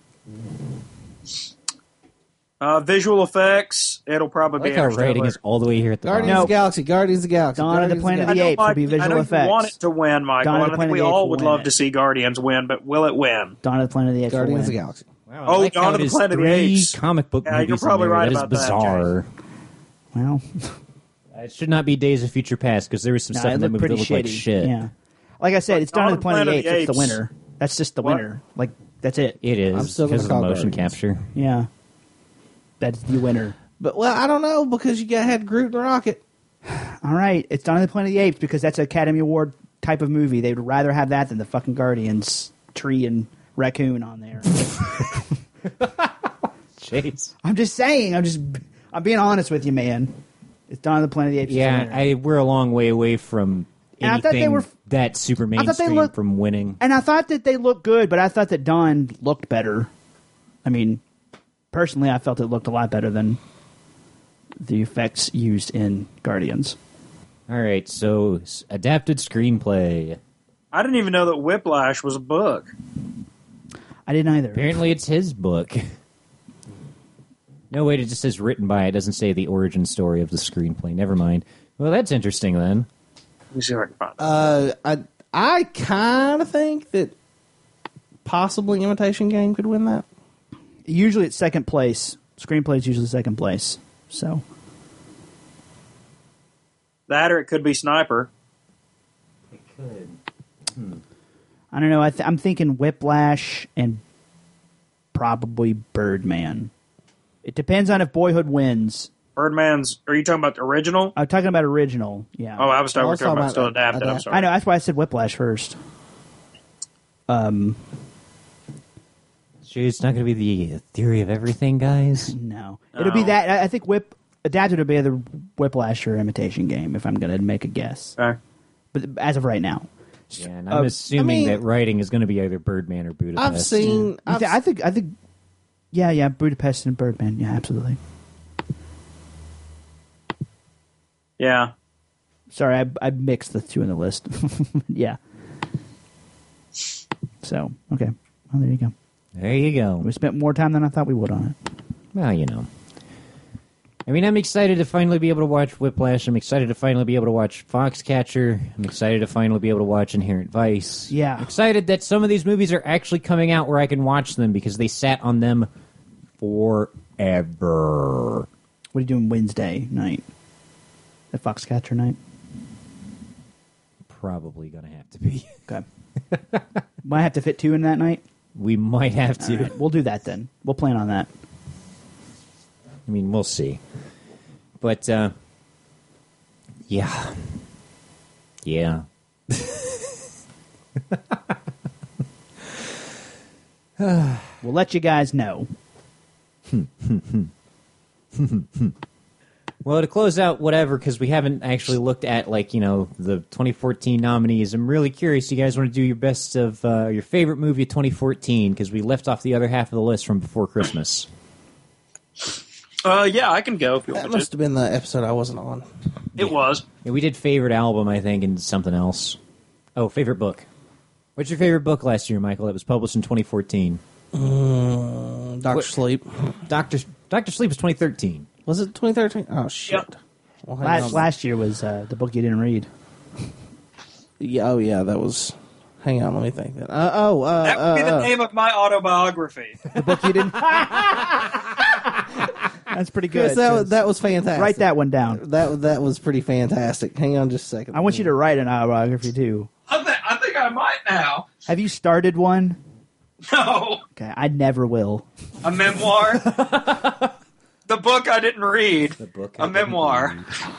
Uh, visual effects, it'll I probably like be how Interstellar. wrating is all the way here at the Guardians bottom. of the Galaxy, Guardians of the Galaxy, Dawn of the Guardians Planet of I the know, Apes would Mike, be I visual know you effects. want it to win, Michael. Dawn of and the I think Planet we of the Apes all will would win love it. to see Guardians win, but will it win? Dawn of the Planet of the Apes. will Guardians of win. the Galaxy. Wow, I Oh, like Dawn how of the it is Planet of the three Apes. comic book Yeah, movies. you're probably in there. right That is about that, bizarre. Well, It should not be Days of Future Past because there was some nah, stuff it in that looked movie pretty that looked shitty. like shit. Yeah, like I said, it's Dawn of the Planet of the Apes. It's the Apes. winner. That's just the What? winner. Like that's it. It is I'm still because of gonna the call motion Guardians. capture. Yeah, that's the winner. But well, I don't know because you got had Groot and Rocket. All right, it's Dawn of the Planet of the Apes because that's an Academy Award type of movie. They would rather have that than the fucking Guardians tree and raccoon on there. Jeez. I'm just saying. I'm just. I'm being honest with you, man. It's Dawn of the Planet of the Apes. is the Yeah, winner. I, we're a long way away from And I anything thought they were- that super thought they mainstream looked- from winning. And I thought that they looked good, but I thought that Dawn looked better. I mean, personally, I felt it looked a lot better than the effects used in Guardians. All right, so s- adapted screenplay. I didn't even know that Whiplash was a book. I didn't either. Apparently, it's his book. No, wait, it just says written by. It doesn't say the origin story of the screenplay. Never mind. Well, that's interesting then. Let me see if I can find it. Uh, I I kind of think that possibly Imitation Game could win that. Usually it's second place. Screenplay is usually second place. So That or it could be Sniper. It could. I don't know. I th- I'm thinking Whiplash and probably Birdman. It depends on if Boyhood wins. Birdman's. Are you talking about the original? I'm talking about original. Yeah. Oh, I was talking, I we're was talking talking about still about adapted. I'm adapted. sorry. I know. That's why I said Whiplash first. Um, Sure, it's not going to be the theory of everything, guys. no, it'll be No. that. I I think Whip adapted will be either Whiplash or Imitation Game. If I'm going to make a guess, Okay. but as of right now, Yeah, and I'm Uh, assuming I mean- that writing is going to be either Birdman or Budapest. I've seen. I, I've, thi- I think. I think. Yeah, yeah. Budapest and Birdman. Yeah, absolutely. Yeah. Sorry, I, I mixed the two in the list. Yeah. So okay, well there you go. There you go. We spent more time than I thought we would on it. Well, you know. I mean, I'm excited to finally be able to watch Whiplash. I'm excited to finally be able to watch Foxcatcher. I'm excited to finally be able to watch Inherent Vice. Yeah. I'm excited that some of these movies are actually coming out where I can watch them because they sat on them forever. What are you doing Wednesday night? At Foxcatcher night? Probably going to have to be. Okay. Might have to fit two in that night. We might have to. All right, we'll do that then. We'll plan on that. I mean, we'll see. But, uh, yeah. Yeah. We'll let you guys know. Well, to close out whatever, because we haven't actually looked at, like, you know, the twenty fourteen nominees, I'm really curious. You guys want to do your best of uh, your favorite movie of twenty fourteen, because we left off the other half of the list from Before Christmas. Uh, yeah, I can go if you that want must to. have been the episode I wasn't on. It was. Yeah, we did favorite album, I think, and something else. Oh, favorite book. What's your favorite book last year, Michael, that was published in twenty fourteen? Mm, Doctor What- Sleep. Doctor Doctor Sleep was twenty thirteen. Was it twenty thirteen? Oh, shit. Yep. Well, hang Last, on. last year was uh, the book you didn't read. Yeah, oh, yeah, that was. Hang on, let me think. That. Uh, oh, uh, That would be uh, the uh, name of my autobiography. The book you didn't. That's pretty good. Chris, that, was- that was fantastic. Write that one down. That that was pretty fantastic. Hang on just a second. I want you to write an autobiography too. I, th- I think I might now. Have you started one? No. Okay, I never will. A memoir? The book I didn't read. The book A I didn't memoir.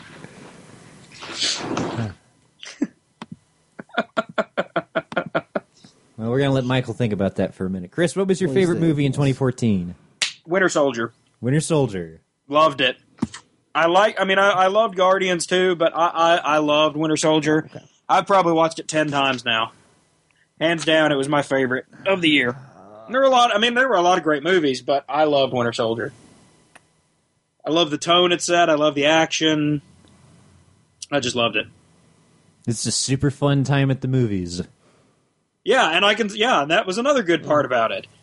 Well, we're going to let Michael think about that for a minute. Chris, what was your Please favorite do. movie in twenty fourteen? Winter Soldier. Winter Soldier. Loved it. I like. I mean, I, I loved Guardians too, but I, I, I loved Winter Soldier. I've probably watched it ten times now. Hands down, it was my favorite of the year. There were a lot. I mean, there were a lot of great movies, but I loved Winter Soldier. I love the tone it set. I love the action. I just loved it. It's a super fun time at the movies. Yeah, and I can. Yeah, and that was another good part about it.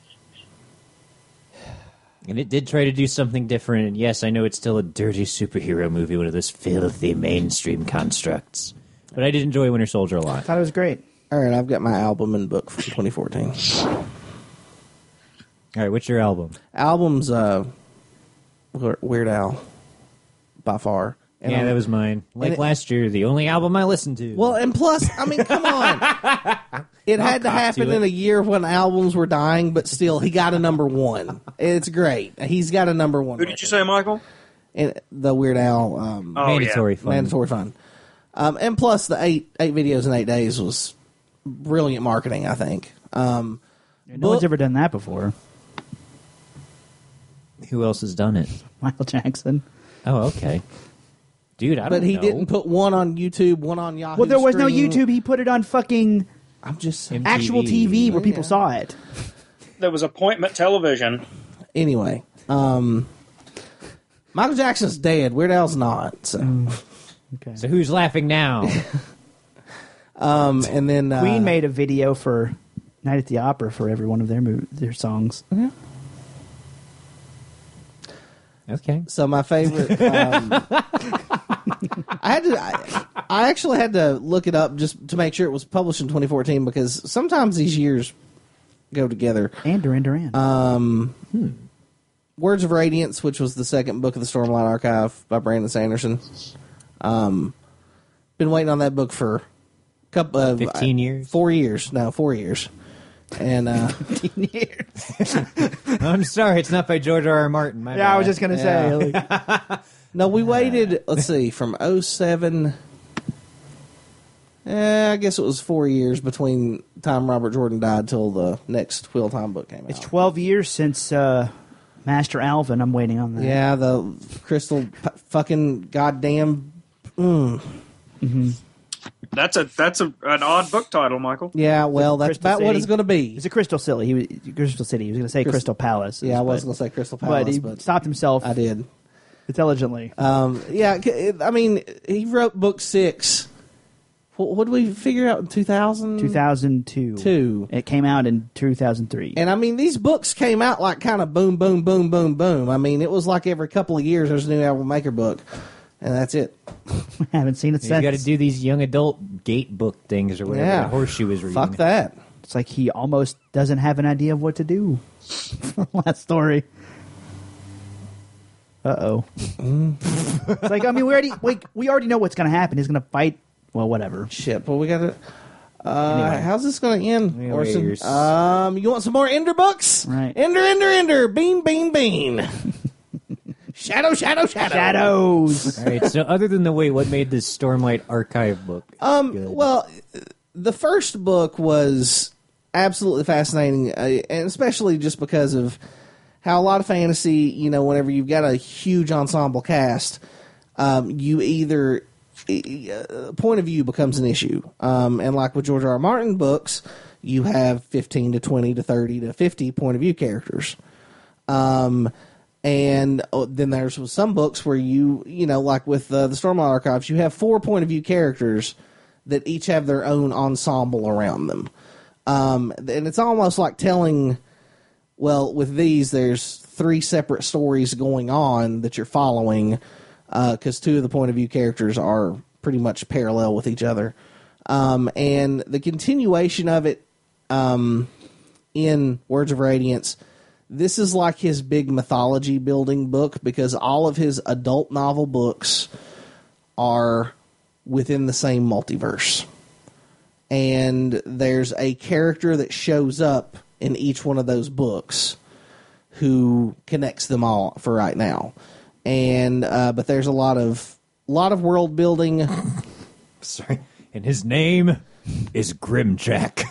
And it did try to do something different. And yes, I know it's still a dirty superhero movie, one of those filthy mainstream constructs. But I did enjoy Winter Soldier a lot. Thought it was great. All right, I've got my album and book from twenty fourteen. All right, what's your album? Albums, uh, Weird Al, by far. And yeah, I'm- that was mine. Like it- last year, the only album I listened to. Well, and plus, I mean, come on. It had to cop happen to it. in a year when albums were dying, but still, he got a number one. It's great. He's got a number one. Who did you say, Michael? And the Weird Al um, Oh, mandatory yeah. fun. mandatory fun. Um, and plus, the eight eight videos in eight days was brilliant marketing. I think. Um, No one's book- ever done that before. Who else has done it? Michael Jackson. Oh, okay. Dude, I don't But he know. didn't put one on YouTube, one on Yahoo. Well, there was no Stream. YouTube. He put it on fucking I'm just saying. M T V. actual T V where people Yeah. saw it. There was appointment television. Anyway, um, Michael Jackson's dead. Weird Al's not. So, Okay. So who's laughing now? um, and then uh, Queen made a video for Night at the Opera for every one of their mo- their songs. Okay. So my favorite. Um, I had to. I, I actually had to look it up just to make sure it was published in twenty fourteen because sometimes these years go together. And Duran Duran. Um, Words of Radiance, which was the second book of the Stormlight Archive by Brandon Sanderson. Um, been waiting on that book for a couple of fifteen years? four years. No, four years. And uh, I'm sorry, it's not by George R. R. Martin. My yeah, I was bad. just gonna say. Yeah. Like, no, we waited. Let's see, from oh seven. Eh, I guess it was four years between the time Robert Jordan died till the next Wheel Time book came out. it's twelve years since uh, Master Alvin. I'm waiting on that. Yeah, the crystal p- fucking goddamn. Mm. That's a that's a, an odd book title, Michael. Yeah, well, that's Crystal about what City. it's going to be. It's a Crystal City. He was Crystal City. He was going to say Crystal- Crystal Palace. Yeah, I was but- going to say Crystal but Palace, he but, stopped himself I did. intelligently. Um, yeah, c- it- I mean, he wrote book six. What, what did we figure out in two thousand? two thousand two. Two. It came out in two thousand three. And I mean, these books came out like kind of boom, boom, boom, boom, boom. I mean, it was like every couple of years there's a new Album Maker book, and that's it. I haven't seen it You since. got to do these young adult gate book things or whatever Yeah. that horseshoe was reading. Fuck that. It's like he almost doesn't have an idea of what to do. Last story. Uh oh. It's like I mean we already we, we already know what's going to happen. He's going to fight. Well, whatever. Shit, but we got to. Uh, Anyway. How's this going to end, Anyways. Orson? Um, you want some more Ender books? Right. Ender, Ender, Ender. Bean, bean, bean. Shadow, shadow, shadow. Shadows. All right, so other than the wait, what made this Stormlight Archive book Um, good? well, the first book was absolutely fascinating, uh, and especially just because of how a lot of fantasy, you know, whenever you've got a huge ensemble cast, um, you either uh, point of view becomes an issue, um, and like with George R. R. Martin books, you have fifteen to twenty to thirty to fifty point of view characters. Um, and uh, then there's some books where you, you know, like with uh, the Stormlight Archives, you have four point of view characters that each have their own ensemble around them. Um, and it's almost like telling, well, with these, there's three separate stories going on that you're following, because uh, two of the point of view characters are pretty much parallel with each other. Um, and the continuation of it um, in Words of Radiance, this is like his big mythology building book, because all of his adult novel books are within the same multiverse. And there's a character that shows up in each one of those books who connects them all for right now. And uh, but there's a lot of lot of world building. Sorry, and his name is Grimjack.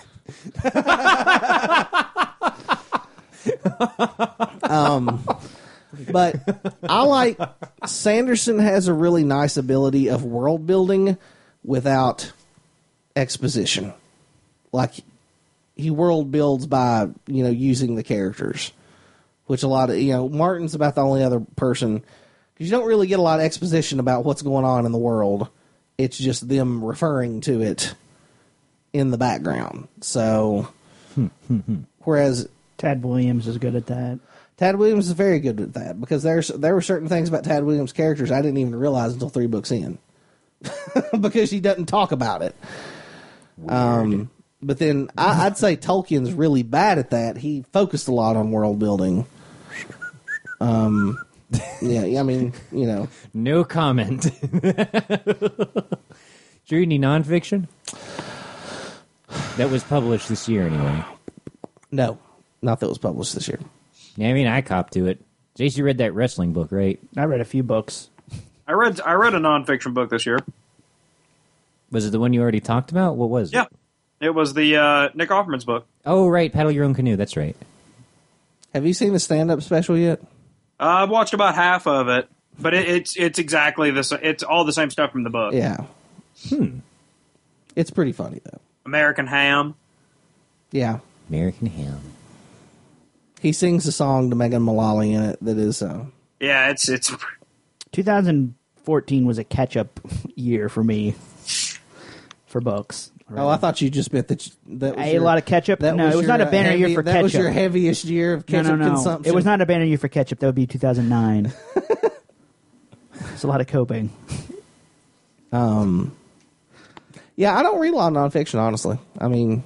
Um, but I like Sanderson has a really nice ability of world building without exposition. Like he world builds by, you know, using the characters, which a lot of, you know, Martin's about the only other person, because you don't really get a lot of exposition about what's going on in the world. It's just them referring to it in the background. So, whereas Tad Williams is good at that. Tad Williams is very good at that, because there's there were certain things about Tad Williams' characters I didn't even realize until three books in, because he doesn't talk about it. Um, but then I, I'd say Tolkien's really bad at that. He focused a lot on world building. Um, yeah, I mean, you know, No comment. Did you read any nonfiction? That was published this year, anyway. no, not that was published this year. Yeah, I mean, I copped to it. J C read that wrestling book, right? I read a few books. I read I read a nonfiction book this year. Was it the one you already talked about? What was it? Yeah, it was the uh, Nick Offerman's book. Oh, right. Paddle Your Own Canoe. That's right. Have you seen the stand-up special yet? Uh, I've watched about half of it. but it, it's it's exactly this. It's all the same stuff from the book. Yeah. Hmm. It's pretty funny though. American Ham. Yeah. American Ham. He sings a song to Megan Mullally in it that is. Uh, Yeah, it's it's. twenty fourteen was a catch-up year for me for books. Oh, I thought you just meant that. You, that was I ate your, a lot of ketchup. That No, was it was your, not a uh, banner heavy, year for that ketchup. was your heaviest year of No, ketchup no, no. consumption. It was not a banner year for ketchup. That would be two thousand nine. It's a lot of coping. Um, yeah, I don't read a lot of nonfiction, honestly. I mean,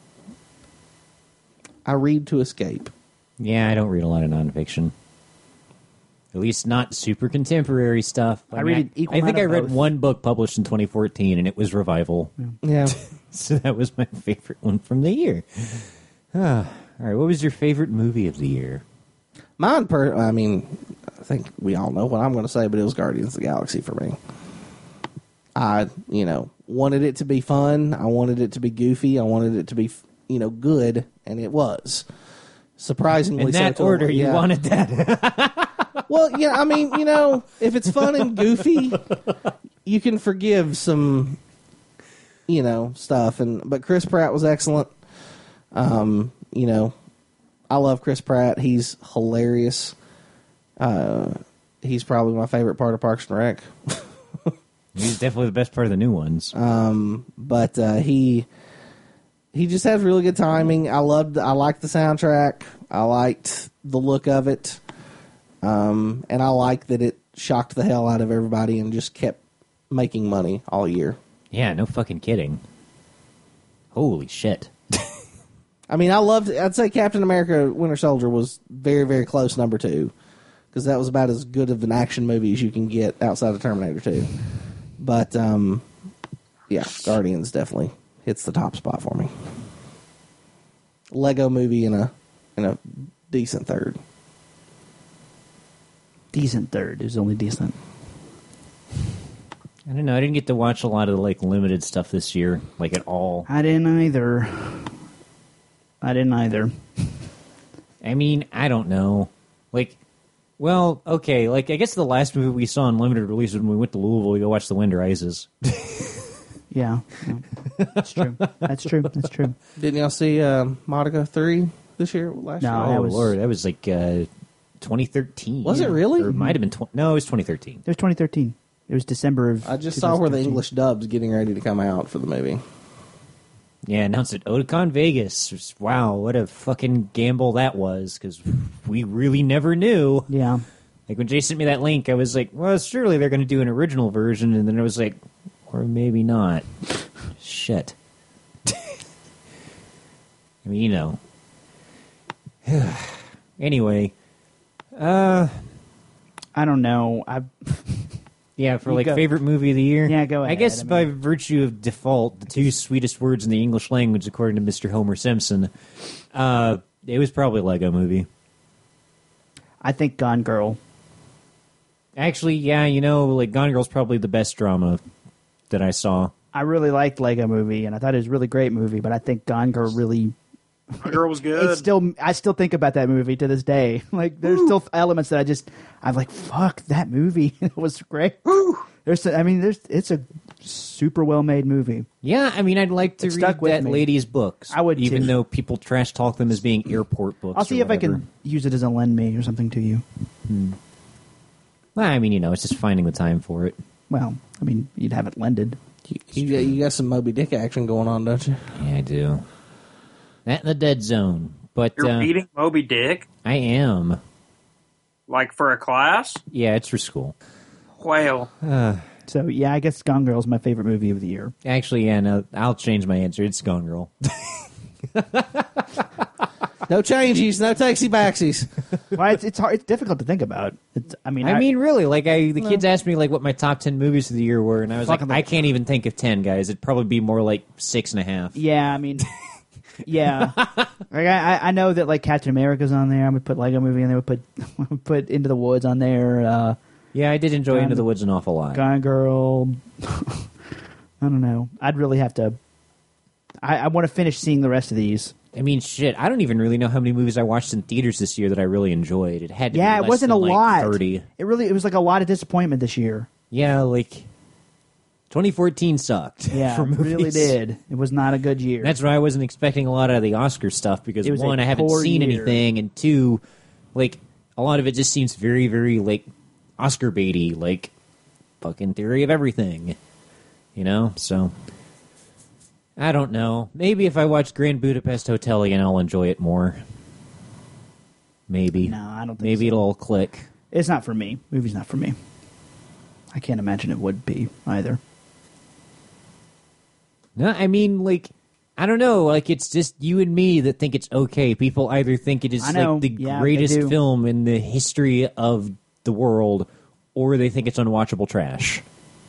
I read to escape. Yeah, I don't read a lot of nonfiction. At least not super contemporary stuff. I read an equal I think amount I of read both. one book published in twenty fourteen, and it was Revival. Yeah. So that was my favorite one from the year. Ah, all right, what was your favorite movie of the year? Mine, per, I mean, I think we all know what I'm going to say, but it was Guardians of the Galaxy for me. I, you know, wanted it to be fun. I wanted it to be goofy. I wanted it to be, you know, good, and it was. Surprisingly, In so that to- order, you yeah. wanted that. Well, yeah, I mean, you know, if it's fun and goofy, you can forgive some, you know, stuff. And but Chris Pratt was excellent. Um, you know, I love Chris Pratt. He's hilarious. Uh, he's probably my favorite part of Parks and Rec. He's definitely the best part of the new ones. Um, but uh, he he just has really good timing. I loved. I liked the soundtrack. I liked the look of it. Um, and I like that it shocked the hell out of everybody and just kept making money all year. Yeah, no fucking kidding. Holy shit. I mean, I loved. I'd say Captain America: Winter Soldier was very, very close number two because that was about as good of an action movie as you can get outside of Terminator two. But um, yeah, Guardians definitely hits the top spot for me. Lego Movie in a in a decent third. Decent third. It was only decent. I don't know. I didn't get to watch a lot of the like limited stuff this year, like at all. I didn't either. I didn't either. I mean, I don't know. Like, well, okay. Like, I guess the last movie we saw in limited release was when we went to Louisville to go watch The Wind Rises. Yeah, yeah. That's true. That's true. That's true. Didn't y'all see uh, Monica three this year? Last No. year? Oh that was- Lord, that was like uh, twenty thirteen. Was it really? Or it might have been. Tw- no, it was twenty thirteen. It was twenty thirteen. It was December of. I just saw where the twenty thirteen. English dub's getting ready to come out for the movie. Yeah, announced at Otakon Vegas. Just, wow, what a fucking gamble that was, because we really never knew. Yeah. Like, when Jay sent me that link, I was like, well, surely they're going to do an original version, and then I was like, or maybe not. Shit. I mean, you know. Anyway. Uh, I don't know. I. yeah, for You like go. favorite movie of the year. Yeah, go I ahead. guess I by mean- virtue of default, the two sweetest words in the English language, according to Mister Homer Simpson, uh, it was probably Lego Movie. I think Gone Girl. Actually, yeah, you know, like Gone Girl's probably the best drama that I saw. I really liked Lego Movie, and I thought it was a really great movie. But I think Gone Girl really. The girl was good. It's still. I still think about that movie to this day. Like, there's still elements that I just. I'm like, fuck that movie. It was great. There's. I mean, there's. It's a super well made movie. Yeah, I mean, I'd like to It read stuck with that me. lady's books. I would, even too. though people trash talk them as being airport books. I'll see or if I whatever. can use it as a lend me or something to you. Well, I mean, you know, it's just finding the time for it. Well, I mean, you'd have it lended. You, you, got, you got some Moby Dick action going on, don't you? Yeah, I do. That and the Dead Zone, but You're uh, reading Moby Dick, I am. like for a class. Yeah, it's for school. Well, So yeah, I guess Gone Girl is my favorite movie of the year. Actually, yeah, no, I'll change my answer. It's Gone Girl. No changes, no takesy backsies. Well, it's it's hard. It's difficult to think about. It's, I mean, I mean, really, like I, the kids asked me like what my top ten movies of the year were, and I was like, Fucking the- I can't even think of ten, guys. It'd probably be more like six and a half. yeah, I mean, yeah. Like I, I know that like Captain America's on there. I'm gonna put Lego Movie on there. We put put Into the Woods on there. Uh, Yeah, I did enjoy Gone- Into the Woods an awful lot. Gone Girl. I don't know. I'd really have to. I, I want to finish seeing the rest of these. I mean, shit. I don't even really know how many movies I watched in theaters this year that I really enjoyed. It had to Yeah, be it less wasn't than, a like, lot. thirty. It really, it was like a lot of disappointment this year. Yeah, like twenty fourteen sucked. Yeah, for it movies. really did. It was not a good year. That's why I wasn't expecting a lot out of the Oscar stuff because It was one, a I haven't poor seen year. anything, and two, like a lot of it just seems very, very like Oscar baity, like fucking Theory of Everything, you know. So I don't know. Maybe if I watch Grand Budapest Hotel again, I'll enjoy it more. Maybe. No, I don't think Maybe so. it'll all click. It's not for me. Movie's not for me. I can't imagine it would be either. No, I mean, like, I don't know. Like, it's just you and me that think it's okay. People either think it is I know. like the Yeah, they greatest do. film in the history of the world, or they think it's unwatchable trash.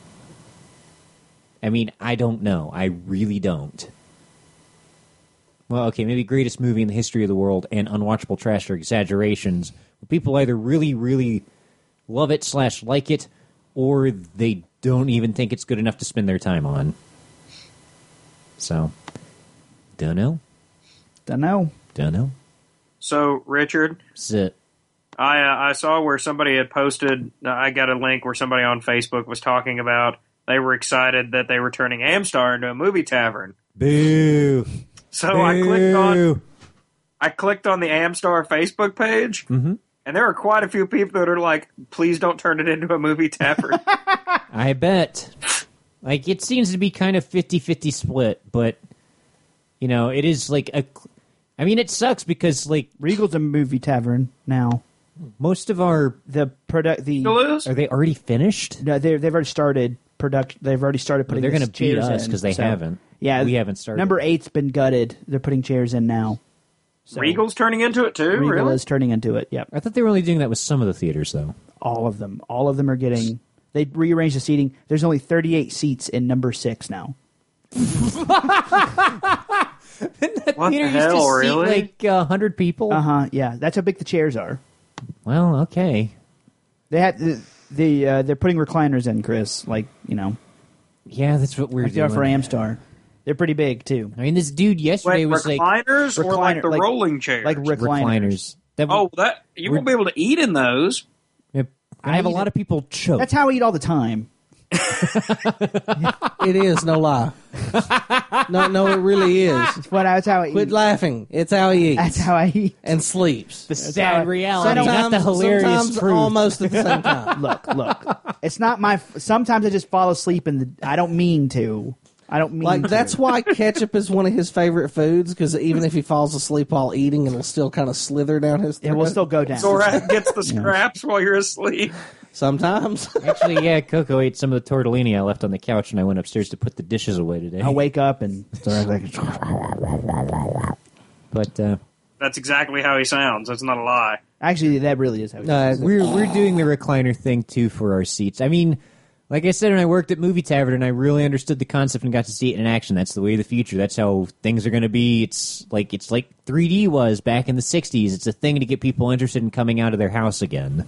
I mean, I don't know. I really don't. Well, okay, maybe greatest movie in the history of the world and unwatchable trash are exaggerations. But people either really, really love it slash like it, or they don't even think it's good enough to spend their time on. So, don't know. Don't know. Don't know. So, Richard, Sit. I uh, I saw where somebody had posted. Uh, I got a link where somebody on Facebook was talking about they were excited that they were turning Amstar into a movie tavern. Boo. So I clicked on I clicked on the Amstar Facebook page, Mm-hmm. and there are quite a few people that are like, "Please don't turn it into a movie tavern." I bet. Like, it seems to be kind of fifty-fifty split, but, you know, it is like a... I mean, it sucks because, like, Regal's a movie tavern now. most of our... The product, the Still is? Are they already finished? no, they they've already started production. They've already started Well, putting. they're going gonna to beat us because they haven't. Yeah, We haven't started. Number eight's been gutted. They're putting chairs in now. So Regal's turning into it too. Regal really? is turning into it. Yep, I thought they were only doing that with some of the theaters, though. all of them. All of them are getting. They rearranged the seating. There's only thirty-eight seats in number six now. What Theater the used to hell, seat, really? like a hundred people. Uh huh. Yeah, that's how big the chairs are. Well, okay. They had the, the uh, they're putting recliners in, Chris. Like you know, Yeah, that's what we're like they are doing. for Amstar. They're pretty big too. I mean, this dude yesterday Wait, was like recliners or like Recliner- the like- rolling chairs? Like recliners. recliners. That oh, that you won't be able to eat in those. I have a I- lot of people choke. That's how I eat all the time. It is, no lie. No, no, it really is. That's what I, that's how I Quit eat. laughing. It's how he eats That's how I eat. and sleeps. the how I- sad reality, not Sometimes, the hilarious sometimes truth. almost at the same time. Look, look. It's not my. Sometimes I just fall asleep in the. I don't mean to. I don't mean Like to. that's why ketchup is one of his favorite foods because even if he falls asleep while eating, it'll still kind of slither down his throat. It will still go down. Zorak gets the scraps while you're asleep. Sometimes. Actually, yeah, Coco ate some of the tortellini I left on the couch, and I went upstairs to put the dishes away today. I wake up and But uh, That's exactly how he sounds. That's not a lie. actually that really is how. It Uh, we're we're doing the recliner thing too for our seats. I mean, like I said, when I worked at Movie Tavern, and I really understood the concept and got to see it in action. That's the way of the future. That's how things are going to be. It's like it's like three D was back in the sixties. It's a thing to get people interested in coming out of their house again.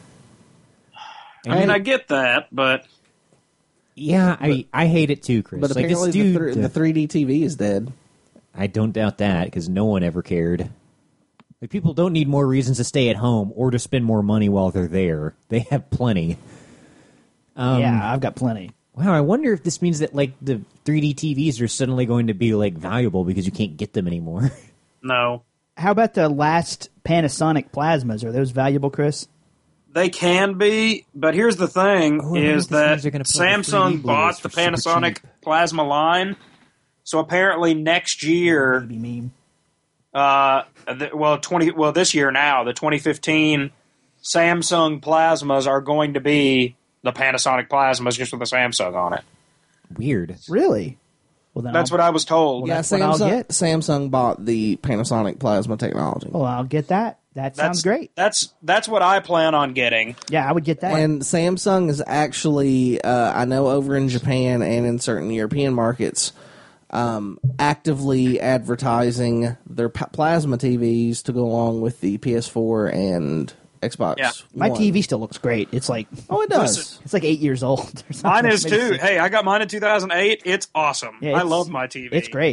I mean, I get that, but Yeah, I I hate it too, Chris. But like this apparently dude, the, th- the three D T V is dead. I don't doubt that because no one ever cared. Like people don't need more reasons to stay at home or to spend more money while they're there. They have plenty. Um, yeah, I've got plenty. Wow, I wonder if this means that like the three D T Vs are suddenly going to be like valuable because you can't get them anymore. no. How about the last Panasonic plasmas? Are those valuable, Chris? They can be, but here's the thing: Oh, I wonder is if this that means they're gonna put out the three D Samsung Blu-rays bought the for super Panasonic cheap. plasma line, so apparently next year, Maybe meme. uh, th- well, twenty, well, this year now, the twenty fifteen Samsung plasmas are going to be the Panasonic plasmas, just with a Samsung on it. Weird. Really? Well, then That's I'll, what I was told. Yeah, that's what I'll Samsung, get. Samsung bought the Panasonic plasma technology. Well, I'll get that. That That's sounds great. That's that's what I plan on getting. Yeah, I would get that. And Samsung is actually, uh, I know over in Japan and in certain European markets, um, actively advertising their p- plasma T Vs to go along with the P S four and Xbox. Yeah. My One. T V still looks great. It's like Oh, it does. Listen. it's like eight years old. Or something. Mine is Maybe too. six. Hey, I got mine in two thousand eight. It's awesome. Yeah, I it's- love my T V. It's great.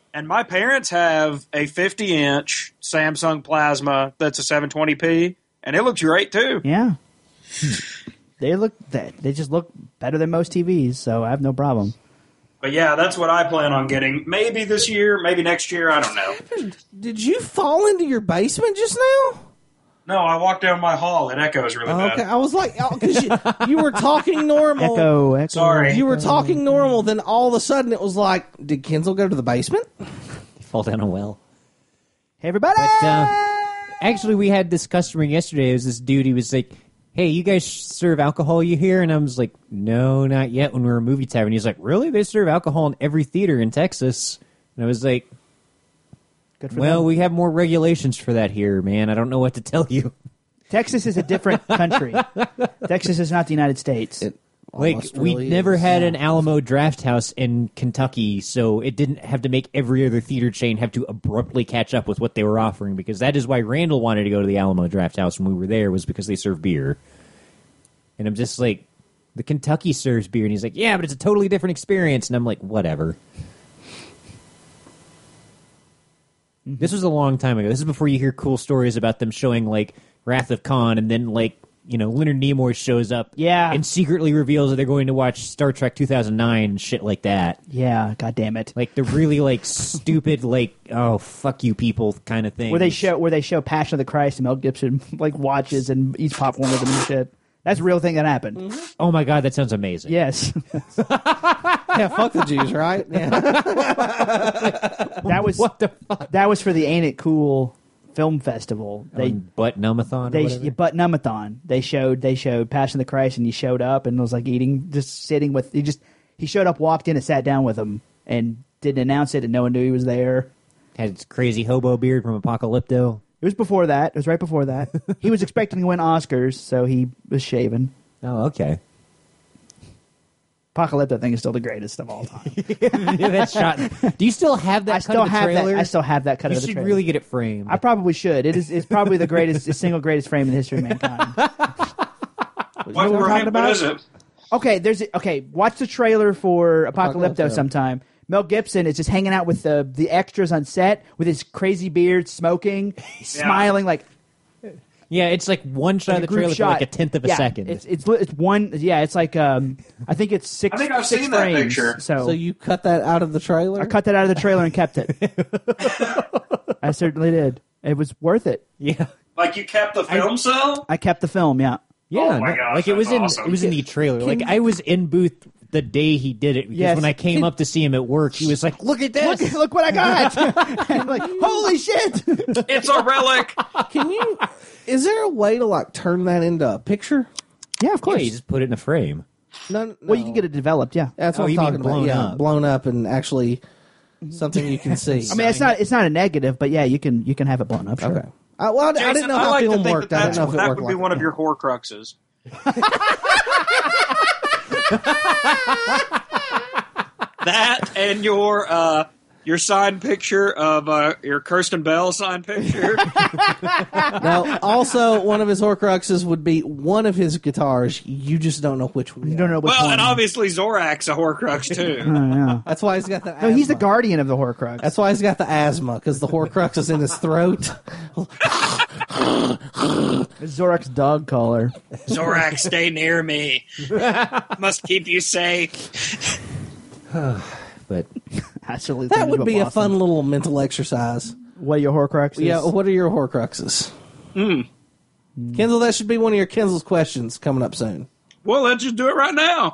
And my parents have a fifty-inch Samsung Plasma that's a seven twenty p, and it looks great too. Yeah. They look they, they just look better than most T Vs, so I have no problem. But yeah, that's what I plan on getting. Maybe this year, maybe next year. I don't know. Did you fall into your basement just now? No, I walked down my hall. It echoes really bad. Okay, I was like, because you, you were talking normal. Echo, echo. Sorry. You were talking normal, then all of a sudden it was like, did Kenzel go to the basement? Fall down a well. Hey, everybody! But, uh, actually, we had this customer yesterday. It was this dude. He was like, hey, you guys serve alcohol you here? And I was like, no, not yet, when we were a movie tavern. He's like, really? They serve alcohol in every theater in Texas. And I was like, Good for well, them. we have more regulations for that here, man. I don't know what to tell you. Texas is a different country. Texas is not the United States. It Like, almost we really never is. had an Alamo Draft House in Kentucky, so it didn't have to make every other theater chain have to abruptly catch up with what they were offering, because that is why Randall wanted to go to the Alamo Draft House when we were there, was because they serve beer. And I'm just like, the Kentucky serves beer, and he's like, yeah, but it's a totally different experience. And I'm like, whatever. Mm-hmm. This was a long time ago. This is before you hear cool stories about them showing, like, Wrath of Khan, and then, like, you know, Leonard Nimoy shows up Yeah. and secretly reveals that they're going to watch Star Trek two thousand nine and shit like that. Yeah, god damn it. Like, the really, like, stupid, like, oh, fuck you people kind of thing. Where they show where they show Passion of the Christ and Mel Gibson like watches and eats popcorn with them and shit. That's a real thing that happened. Mm-hmm. Oh, my God, that sounds amazing. Yes. Yeah, fuck the Jews, right? Yeah. That was What the fuck? that was for the Ain't It Cool Film Festival. They On Butt Numathon or they whatever? but Numathon. They showed they showed Passion of the Christ and he showed up and was like eating just sitting with he just he showed up, walked in and sat down with him and didn't announce it and no one knew he was there. Had his crazy hobo beard from Apocalypto. It was before that. It was right before that. He was expecting to win Oscars, so he was shaven. Oh, okay. Apocalypto thing is still the greatest of all time. Yeah, that shot. Do you still have that I cut still of the have trailer? that. I still have that cut You of the should trailer. really get it framed. I probably should. It is. It's probably the greatest, the single greatest frame in the history of mankind. What, what I'm what, talking about? what is it? Okay, there's a, okay. Watch the trailer for Apocalypto Apocalypto. sometime. Mel Gibson is just hanging out with the the extras on set with his crazy beard, smoking, smiling like Yeah, it's like one shot like of a the group trailer shot. for like a tenth of a Yeah, second. It's it's li- it's one. Yeah, it's like um. I think it's six. I think I've six seen that frames, picture. So, So you cut that out of the trailer? I cut that out of the trailer and kept it. I certainly did. It was worth it. yeah, Like you kept the film cell? I kept the film. Yeah. yeah. Oh my no, gosh, like it was that's in awesome. it was in the trailer. Like I was in booth the day he did it, because Yes. when I came up to see him at work, he was like, "Look at this! Look, look what I got! I'm like, holy shit! It's a relic. Can you? Is there a way to like turn that into a picture? Yeah, of Yeah, course. you just put it in a frame." No, no. Well, you can get it developed. Yeah. That's Oh, what I'm you mean talking about. blown Yeah, up. blown up and actually something you can see. I mean, it's not it's not a negative, but yeah, you can you can have it blown up. Sure. okay. I, well, I, I Jason, didn't know how like to film think worked. That, I that's, didn't know if it that worked would be like one that. of your Horcruxes. That and your uh, your signed picture of uh, your Kirsten Bell signed picture. Now, also, one of his Horcruxes would be one of his guitars. You just don't know which one. You don't know which well, one. and obviously Zorak's a Horcrux too. Oh, yeah. That's why he's got the. No, he's the asthma. guardian of the Horcrux. That's why he's got the asthma, because the Horcrux is in his throat. Zorak's dog collar. Zorak, stay near me. Must keep you safe. But Absolutely. That would be a fun little mental exercise. What are your Horcruxes? Yeah, what are your Horcruxes? Mm. Kenzel, that should be one of your Kenzel's questions coming up soon. Well, let's just do it right now.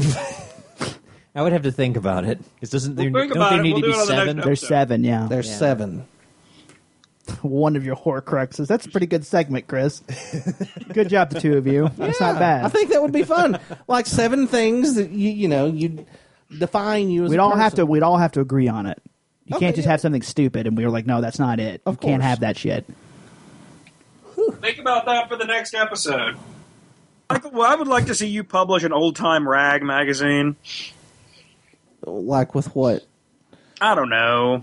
I would have to think about it. Because doesn't there, We'll think don't about there it. need We'll to do be it on the next seven? episode. There's seven, yeah. There's Yeah. seven. One of your Horcruxes. That's a pretty good segment, Chris. Good job, the two of you. That's not bad. I think that would be fun. Like seven things that you you know you define you as. we'd a all have person. to. We'd all have to agree on it. You Okay, can't just yeah. have something stupid, and we were like, no, that's not it. Of you can't course. have that shit. Think about that for the next episode. Michael, well, I would like to see you publish an old time rag magazine. Like with what? I don't know.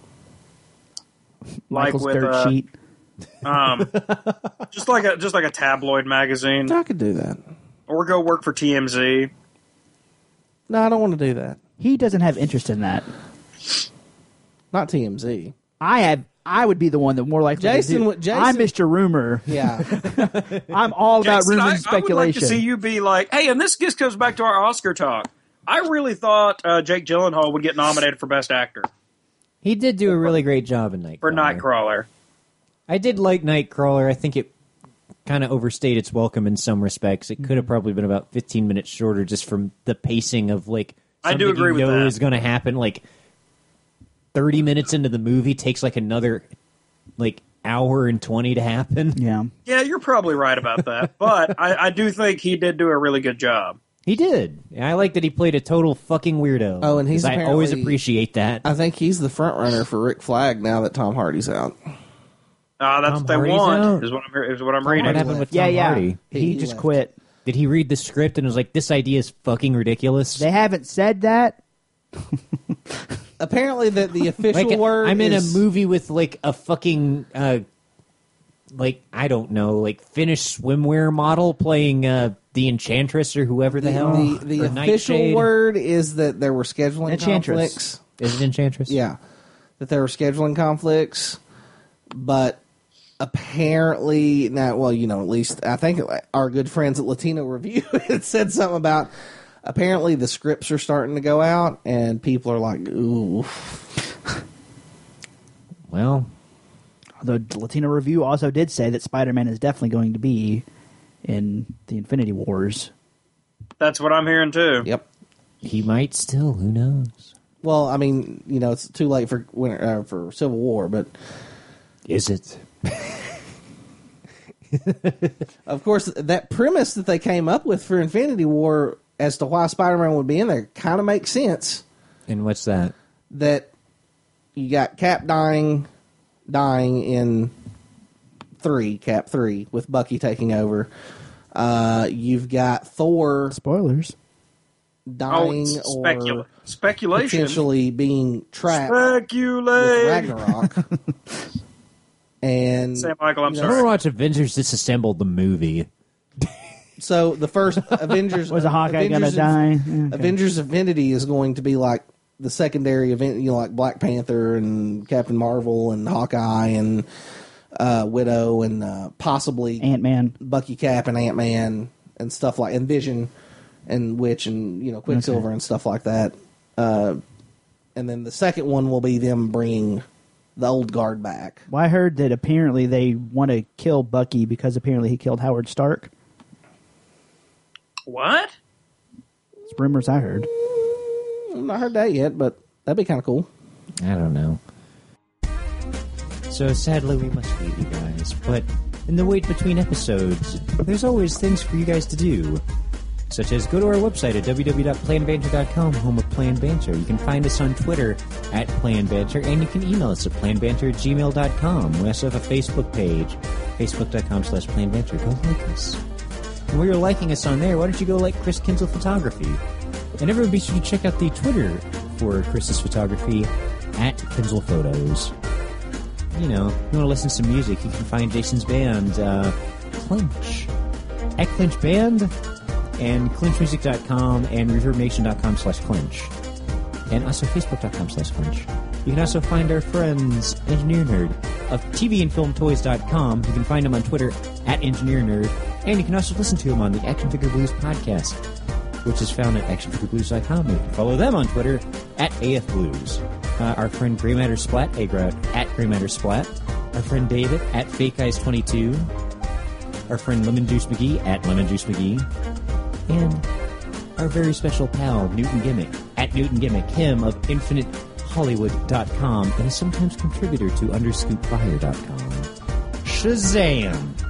Like Michael's with, dirt uh, sheet. Um, just like a just like a tabloid magazine, I could do that. or go work for T M Z. No, I don't want to do that. He doesn't have interest in that. not T M Z. I have. I would be the one that more likely. Jason to do. would- Jason- I'm Mister Rumor. Yeah. I'm all about Jason, rumors and I, I would like to speculation. see you be like, hey, and this just goes back to our Oscar talk. I really thought uh, Jake Gyllenhaal would get nominated for Best Actor He did do a really great job in Nightcrawler. for Nightcrawler. I did like Nightcrawler. I think it kind of overstayed its welcome in some respects. It could have probably been about fifteen minutes shorter just from the pacing of, like, I do something agree you with know that. is going to happen, like, thirty minutes into the movie takes, like, another, like, hour and twenty to happen. Yeah. Yeah, you're probably right about that. But I, I do think he did do a really good job. He did. I like that he played a total fucking weirdo. Oh, and he's 'Cause I always apparently- appreciate that. I think he's the front runner for Rick Flag now that Tom Hardy's out. Uh, that's Tom what they Hardy's want, out? is what I'm, is what I'm Tom reading. What Hardy happened with Yeah, Tom yeah. Hardy? He, He just left. quit. Did he read the script and was like, this idea is fucking ridiculous? They haven't said that. Apparently, that the official Like, word I'm in is, a movie with, like, a fucking, uh, like, I don't know, like, Finnish swimwear model playing uh, the Enchantress or whoever the, The, hell. the, the or official Nightshade. word is that there were scheduling Enchantress. conflicts. Is it Enchantress? Yeah, that there were scheduling conflicts, but apparently now, well, you know, at least I think our good friends at Latino Review had said something about. Apparently, the scripts are starting to go out, and people are like, "Ooh." Well, Although Latino Review also did say that Spider-Man is definitely going to be in the Infinity Wars. That's what I'm hearing, too. Yep. he might still. Who knows? Well, I mean, you know, it's too late for winter, uh, for Civil War, but Is it? of course, that premise that they came up with for Infinity War as to why Spider-Man would be in there kind of makes sense. And what's that? That you got Cap dying, dying in three, Cap three, with Bucky taking over. Uh, you've got Thor Spoilers. Oh, dying it's or specula- speculation. potentially being trapped with Speculate. Ragnarok. And Sam Michael, I'm you I know, remember sorry. watch Avengers Disassembled the movie. so the first Avengers Was a Hawkeye going to Avengers die? Yeah, okay. Avengers Infinity is going to be like the secondary event, you know, like Black Panther and Captain Marvel and Hawkeye and uh, Widow and uh, possibly Ant-Man. Bucky Cap and Ant Man and stuff like and Vision and Witch and you know Quicksilver Okay. and stuff like that. Uh, and then the second one will be them bringing the old guard back. Well, I heard that apparently they want to kill Bucky because apparently he killed Howard Stark. What? It's rumors I heard. I've not heard that yet, but that'd be kind of cool. I don't know. So sadly, we must leave you guys. But in the wait between episodes, there's always things for you guys to do. Such as go to our website at w w w dot plan banter dot com, home of Plan Banter. You can find us on Twitter at Plan Banter, and you can email us at plan banter at gmail dot com. We also have a Facebook page, facebook dot com slash plan banter. Go like us. And while you're liking us on there, why don't you go like Chris Kinzel Photography? And everyone be sure to check out the Twitter for Chris's photography at Kinzel Photos. You know, if you want to listen to some music, you can find Jason's band, uh, Clinch. At Clinch Band, and clinch music dot com and reverb nation dot com slash clinch. And also facebook dot com slash clinch. You can also find our friends, Engineer Nerd, of T V and Film Toys dot com. You can find him on Twitter at Engineer Nerd. And you can also listen to him on the Action Figure Blues podcast, which is found at action figure blues dot com. You can follow them on Twitter at A F Blues. Uh, our friend Grey Matter Splat, Agra, at Grey Matter Splat. Our friend David at Fake Eyes twenty-two. Our friend Lemon Juice McGee at Lemon Juice McGee. And our very special pal, Newton Gimmick, at Newton Gimmick, him of infinite hollywood dot com, and a sometimes contributor to underscoop fire dot com. Shazam!